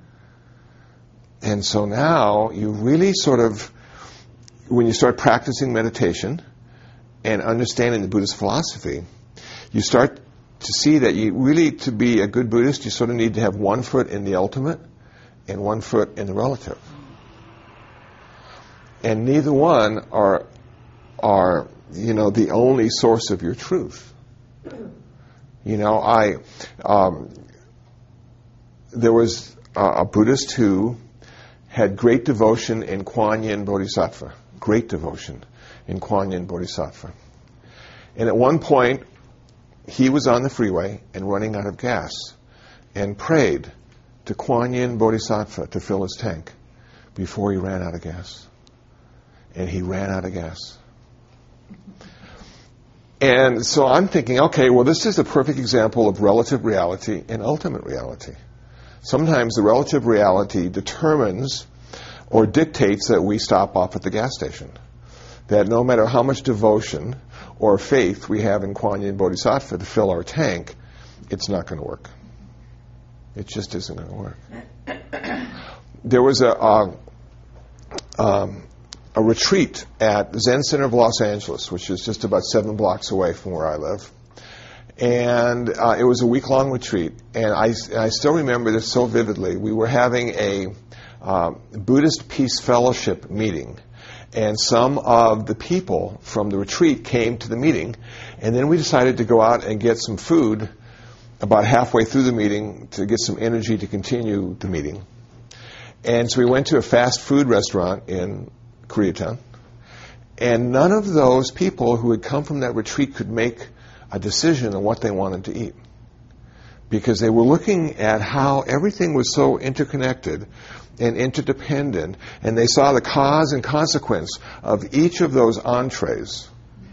And so now you really sort of, when you start practicing meditation and understanding the Buddhist philosophy, you start to see that you really, to be a good Buddhist, you sort of need to have one foot in the ultimate and one foot in the relative. And neither one are the only source of your truth. You know, there was a Buddhist who had great devotion in Kuan Yin Bodhisattva. Great devotion in Kuan Yin Bodhisattva. And at one point, he was on the freeway and running out of gas. and prayed to Kuan Yin Bodhisattva to fill his tank before he ran out of gas. And he ran out of gas. And so I'm thinking, okay, well, this is a perfect example of relative reality and ultimate reality. Sometimes the relative reality determines or dictates that we stop off at the gas station. That no matter how much devotion or faith we have in Kuan Yin Bodhisattva to fill our tank, it's not going to work. It just isn't going to work. There was a retreat at the Zen Center of Los Angeles, which is just about 7 blocks away from where I live. And it was a week-long retreat. And I still remember this so vividly. We were having a Buddhist Peace Fellowship meeting. And some of the people from the retreat came to the meeting. And then we decided to go out and get some food about halfway through the meeting to get some energy to continue the meeting. And so we went to a fast food restaurant in Koreatown. And none of those people who had come from that retreat could make a decision on what they wanted to eat. Because they were looking at how everything was so interconnected and interdependent, and they saw the cause and consequence of each of those entrees.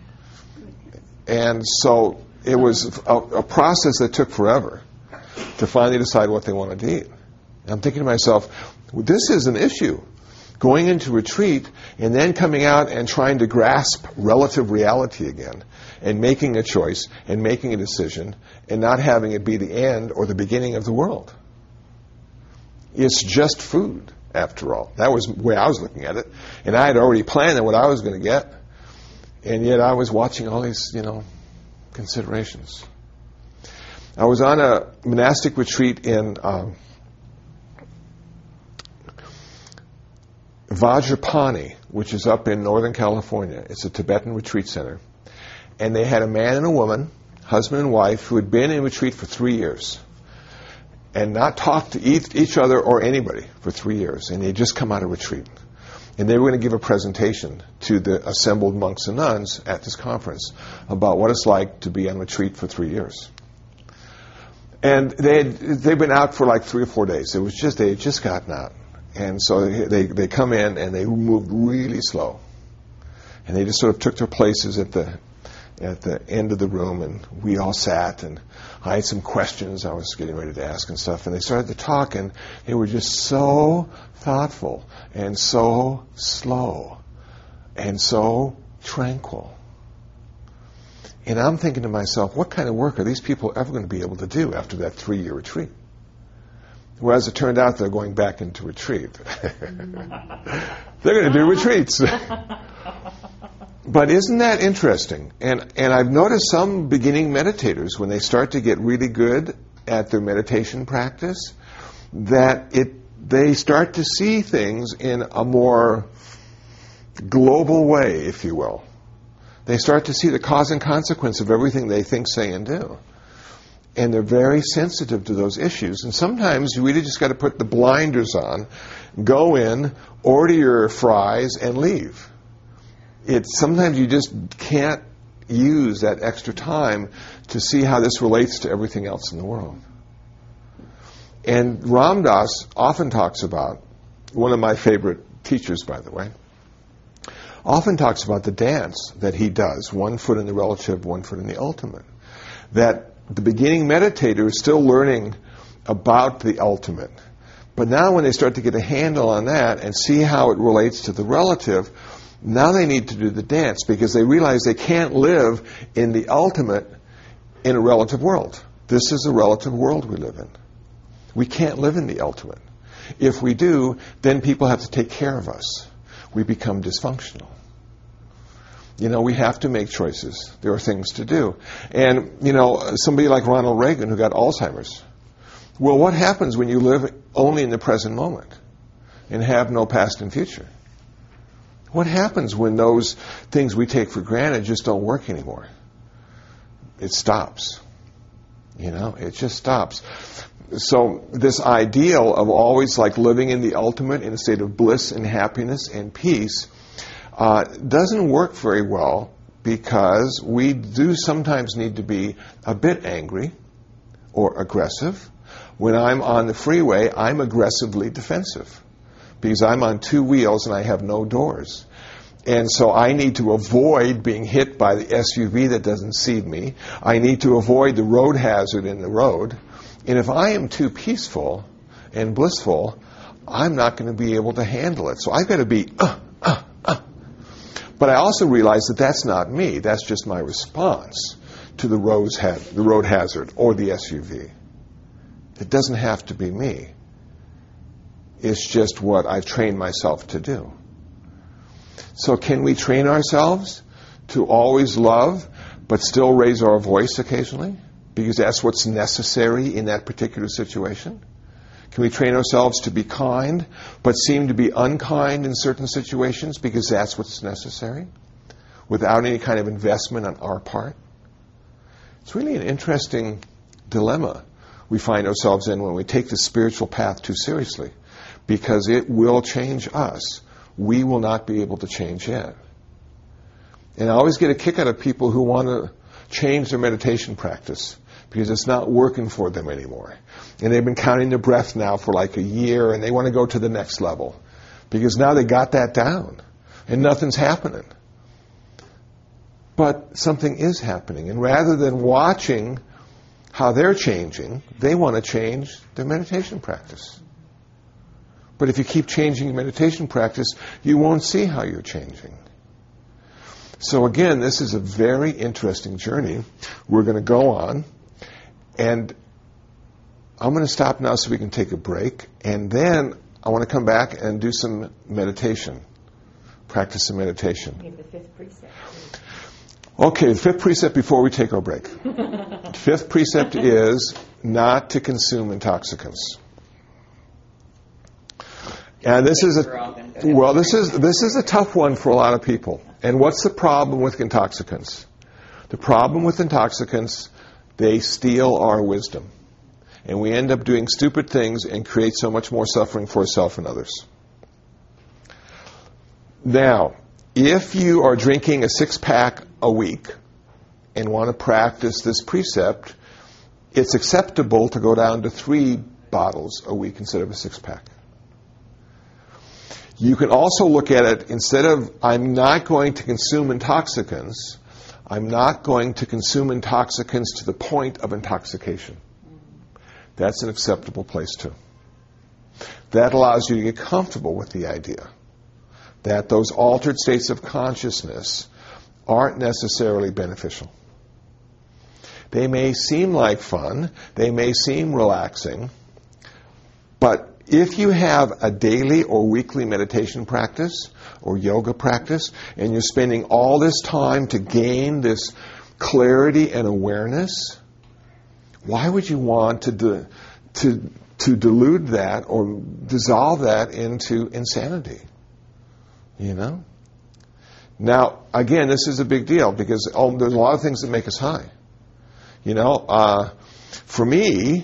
And so it was a process that took forever to finally decide what they wanted to eat. And I'm thinking to myself, well, this is an issue. Going into retreat and then coming out and trying to grasp relative reality again and making a choice and making a decision and not having it be the end or the beginning of the world. It's just food, after all. That was the way I was looking at it. And I had already planned what I was going to get. And yet I was watching all these, considerations. I was on a monastic retreat in Vajrapani, which is up in Northern California. It's a Tibetan retreat center. And they had a man and a woman, husband and wife, who had been in retreat for 3 years and not talked to each other or anybody for 3 years. And they had just come out of retreat. And they were going to give a presentation to the assembled monks and nuns at this conference about what it's like to be on retreat for 3 years. And they'd been out for like 3 or 4 days. They had just gotten out. And so they come in and they moved really slow. And they just sort of took their places at the end of the room, and we all sat, and I had some questions I was getting ready to ask and stuff, and they started to talk, and they were just so thoughtful and so slow and so tranquil. And I'm thinking to myself, what kind of work are these people ever going to be able to do after that 3-year retreat? Well, as it turned out, they're going back into retreat. They're going to do retreats. But isn't that interesting? And I've noticed some beginning meditators, when they start to get really good at their meditation practice, that they start to see things in a more global way, if you will. They start to see the cause and consequence of everything they think, say, and do. And they're very sensitive to those issues. And sometimes you really just got to put the blinders on, go in, order your fries, and leave. Sometimes you just can't use that extra time to see how this relates to everything else in the world. And Ram Dass often talks about, one of my favorite teachers, by the way, often talks about the dance that he does, 1 foot in the relative, 1 foot in the ultimate. That the beginning meditator is still learning about the ultimate. But now when they start to get a handle on that and see how it relates to the relative, now they need to do the dance, because they realize they can't live in the ultimate in a relative world. This is a relative world we live in. We can't live in the ultimate. If we do, then people have to take care of us. We become dysfunctional. We have to make choices. There are things to do. And, somebody like Ronald Reagan, who got Alzheimer's. Well, what happens when you live only in the present moment and have no past and future? What happens when those things we take for granted just don't work anymore? It stops. It just stops. So this ideal of always like living in the ultimate in a state of bliss and happiness and peace doesn't work very well, because we do sometimes need to be a bit angry or aggressive When I'm on the freeway, I'm aggressively defensive because I'm on two wheels and I have no doors. And so I need to avoid being hit by the SUV that doesn't see me. I need to avoid the road hazard in the road. And if I am too peaceful and blissful, I'm not going to be able to handle it. So I've got to be, But I also realize that that's not me. That's just my response to the road hazard or the SUV. It doesn't have to be me. It's just what I've trained myself to do. So can we train ourselves to always love, but still raise our voice occasionally? Because that's what's necessary in that particular situation. Can we train ourselves to be kind, but seem to be unkind in certain situations because that's what's necessary, without any kind of investment on our part? It's really an interesting dilemma we find ourselves in when we take the spiritual path too seriously, because it will change us. We will not be able to change it. And I always get a kick out of people who want to change their meditation practice because it's not working for them anymore. And they've been counting their breath now for like a year, and they want to go to the next level because now they got that down and nothing's happening. But something is happening. And rather than watching how they're changing, they want to change their meditation practice. But if you keep changing your meditation practice, you won't see how you're changing. So again, this is a very interesting journey we're going to go on. And I'm going to stop now so we can take a break. And then I want to come back and do some meditation, practice some meditation.
We have the fifth precept.
Okay, the fifth precept before we take our break. The fifth precept is not to consume intoxicants. And this is a tough one for a lot of people. And what's the problem with intoxicants? The problem with intoxicants, they steal our wisdom. And we end up doing stupid things and create so much more suffering for ourselves and others. Now, if you are drinking a 6-pack a week and want to practice this precept, it's acceptable to go down to 3 bottles a week instead of a 6-pack. You can also look at it, instead of, I'm not going to consume intoxicants, I'm not going to consume intoxicants to the point of intoxication. That's an acceptable place too. That allows you to get comfortable with the idea that those altered states of consciousness aren't necessarily beneficial. They may seem like fun, they may seem relaxing, but if you have a daily or weekly meditation practice or yoga practice, and you're spending all this time to gain this clarity and awareness, why would you want to dilute that or dissolve that into insanity? You know? Now, again, this is a big deal because there's a lot of things that make us high. You know, for me,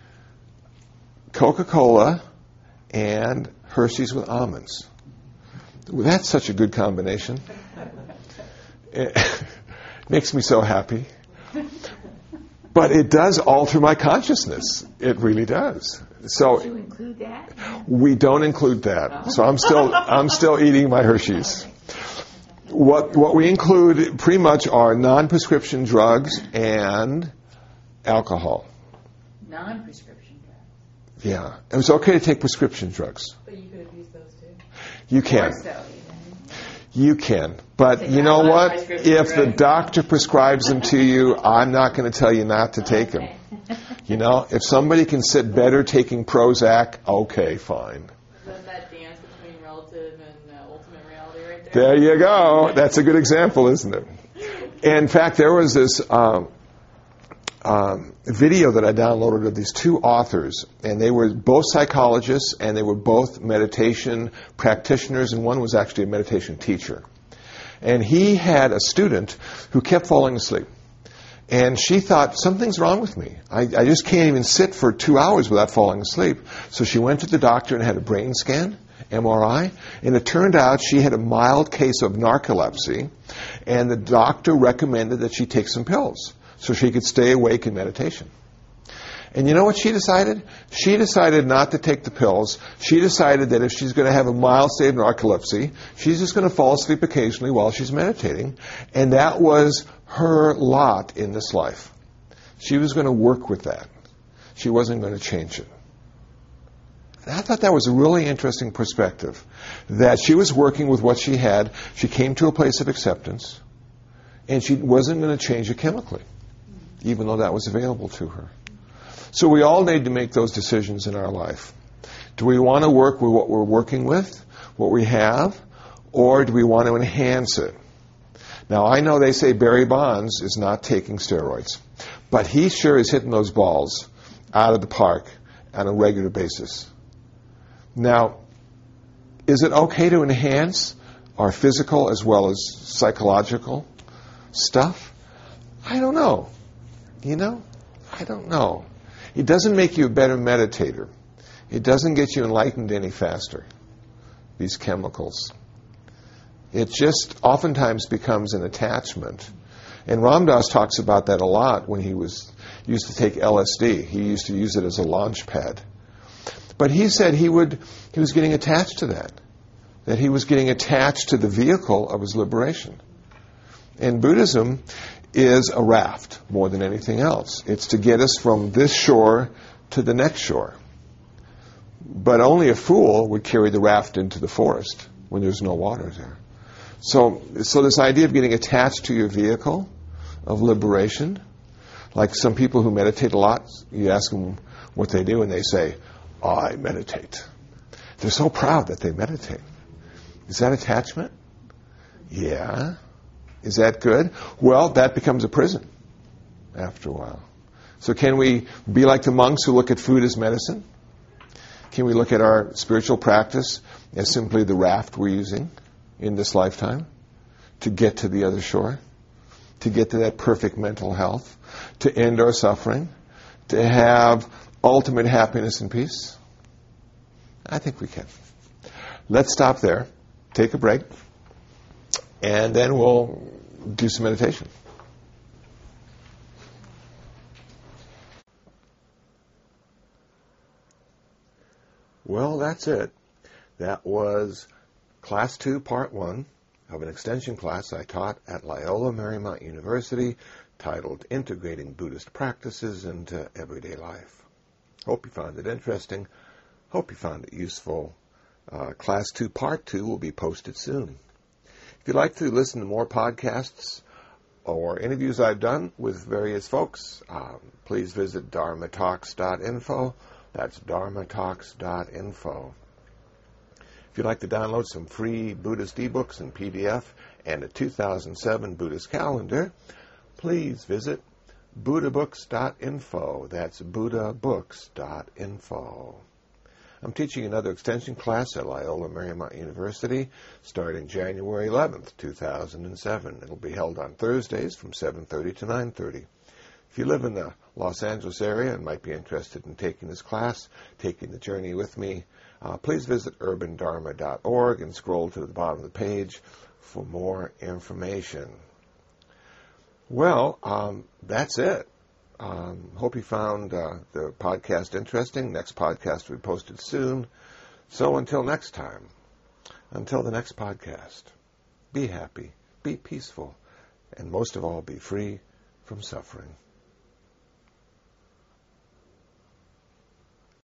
Coca-Cola and Hershey's with almonds. That's such a good combination. It makes me so happy. But it does alter my consciousness. It really does. So
Did you include that?
we don't include that. So I'm still eating my Hershey's. What we include pretty much are non-prescription drugs and alcohol.
Non-prescription drugs.
Yeah. And it's okay to take prescription drugs.
But you could have used those too.
You can.
Or so,
You can. But you know what? If the doctor prescribes them to you, I'm not going to tell you not to take them. You know, if somebody can sit better taking Prozac, okay, fine.
Isn't that dance between relative and ultimate reality right
There you go. That's a good example, isn't it? In fact, there was this video that I downloaded of these 2 authors, and they were both psychologists, and they were both meditation practitioners, and one was actually a meditation teacher. And he had a student who kept falling asleep. And she thought, something's wrong with me. I just can't even sit for 2 hours without falling asleep. So she went to the doctor and had a brain scan, MRI, and it turned out she had a mild case of narcolepsy, and the doctor recommended that she take some pills so she could stay awake in meditation. And you know what she decided? She decided not to take the pills. She decided that if she's going to have a mild state of narcolepsy, she's just going to fall asleep occasionally while she's meditating. And that was her lot in this life. She was going to work with that. She wasn't going to change it. And I thought that was a really interesting perspective, that she was working with what she had. She came to a place of acceptance, and she wasn't going to change it chemically, even though that was available to her. So we all need to make those decisions in our life. Do we want to work with what we're working with, what we have, or do we want to enhance it? Now, I know they say Barry Bonds is not taking steroids, but he sure is hitting those balls out of the park on a regular basis. Now, is it okay to enhance our physical as well as psychological stuff? I don't know. I don't know. It doesn't make you a better meditator. It doesn't get you enlightened any faster, these chemicals. It just oftentimes becomes an attachment. And Ram Dass talks about that a lot when he used to take LSD. He used to use it as a launch pad. But he said he was getting attached to that he was getting attached to the vehicle of his liberation. And Buddhism is a raft more than anything else. It's to get us from this shore to the next shore. But only a fool would carry the raft into the forest when there's no water there. So this idea of getting attached to your vehicle of liberation, like some people who meditate a lot, you ask them what they do and they say, I meditate. They're so proud that they meditate. Is that attachment? Yeah. Is that good? Well, that becomes a prison after a while. So can we be like the monks who look at food as medicine? Can we look at our spiritual practice as simply the raft we're using in this lifetime to get to the other shore, to get to that perfect mental health, to end our suffering, to have ultimate happiness and peace? I think we can. Let's stop there, take a break, and then we'll do some meditation. Well, that's it. That was Class 2, Part 1 of an extension class I taught at Loyola Marymount University titled Integrating Buddhist Practices into Everyday Life. Hope you found it interesting. Hope you found it useful. Class 2, Part 2 will be posted soon. If you'd like to listen to more podcasts or interviews I've done with various folks, please visit dharmatalks.info. That's dharmatalks.info. If you'd like to download some free Buddhist ebooks in PDF and a 2007 Buddhist calendar, please visit buddhabooks.info. That's buddhabooks.info. I'm teaching another extension class at Loyola Marymount University starting January 11th, 2007. It'll be held on Thursdays from 7:30 to 9:30. If you live in the Los Angeles area and might be interested in taking this class, taking the journey with me, please visit urbandharma.org and scroll to the bottom of the page for more information. Well, that's it. Hope you found the podcast interesting. Next podcast will be posted soon. So until next time, until the next podcast, be happy, be peaceful, and most of all, be free from suffering.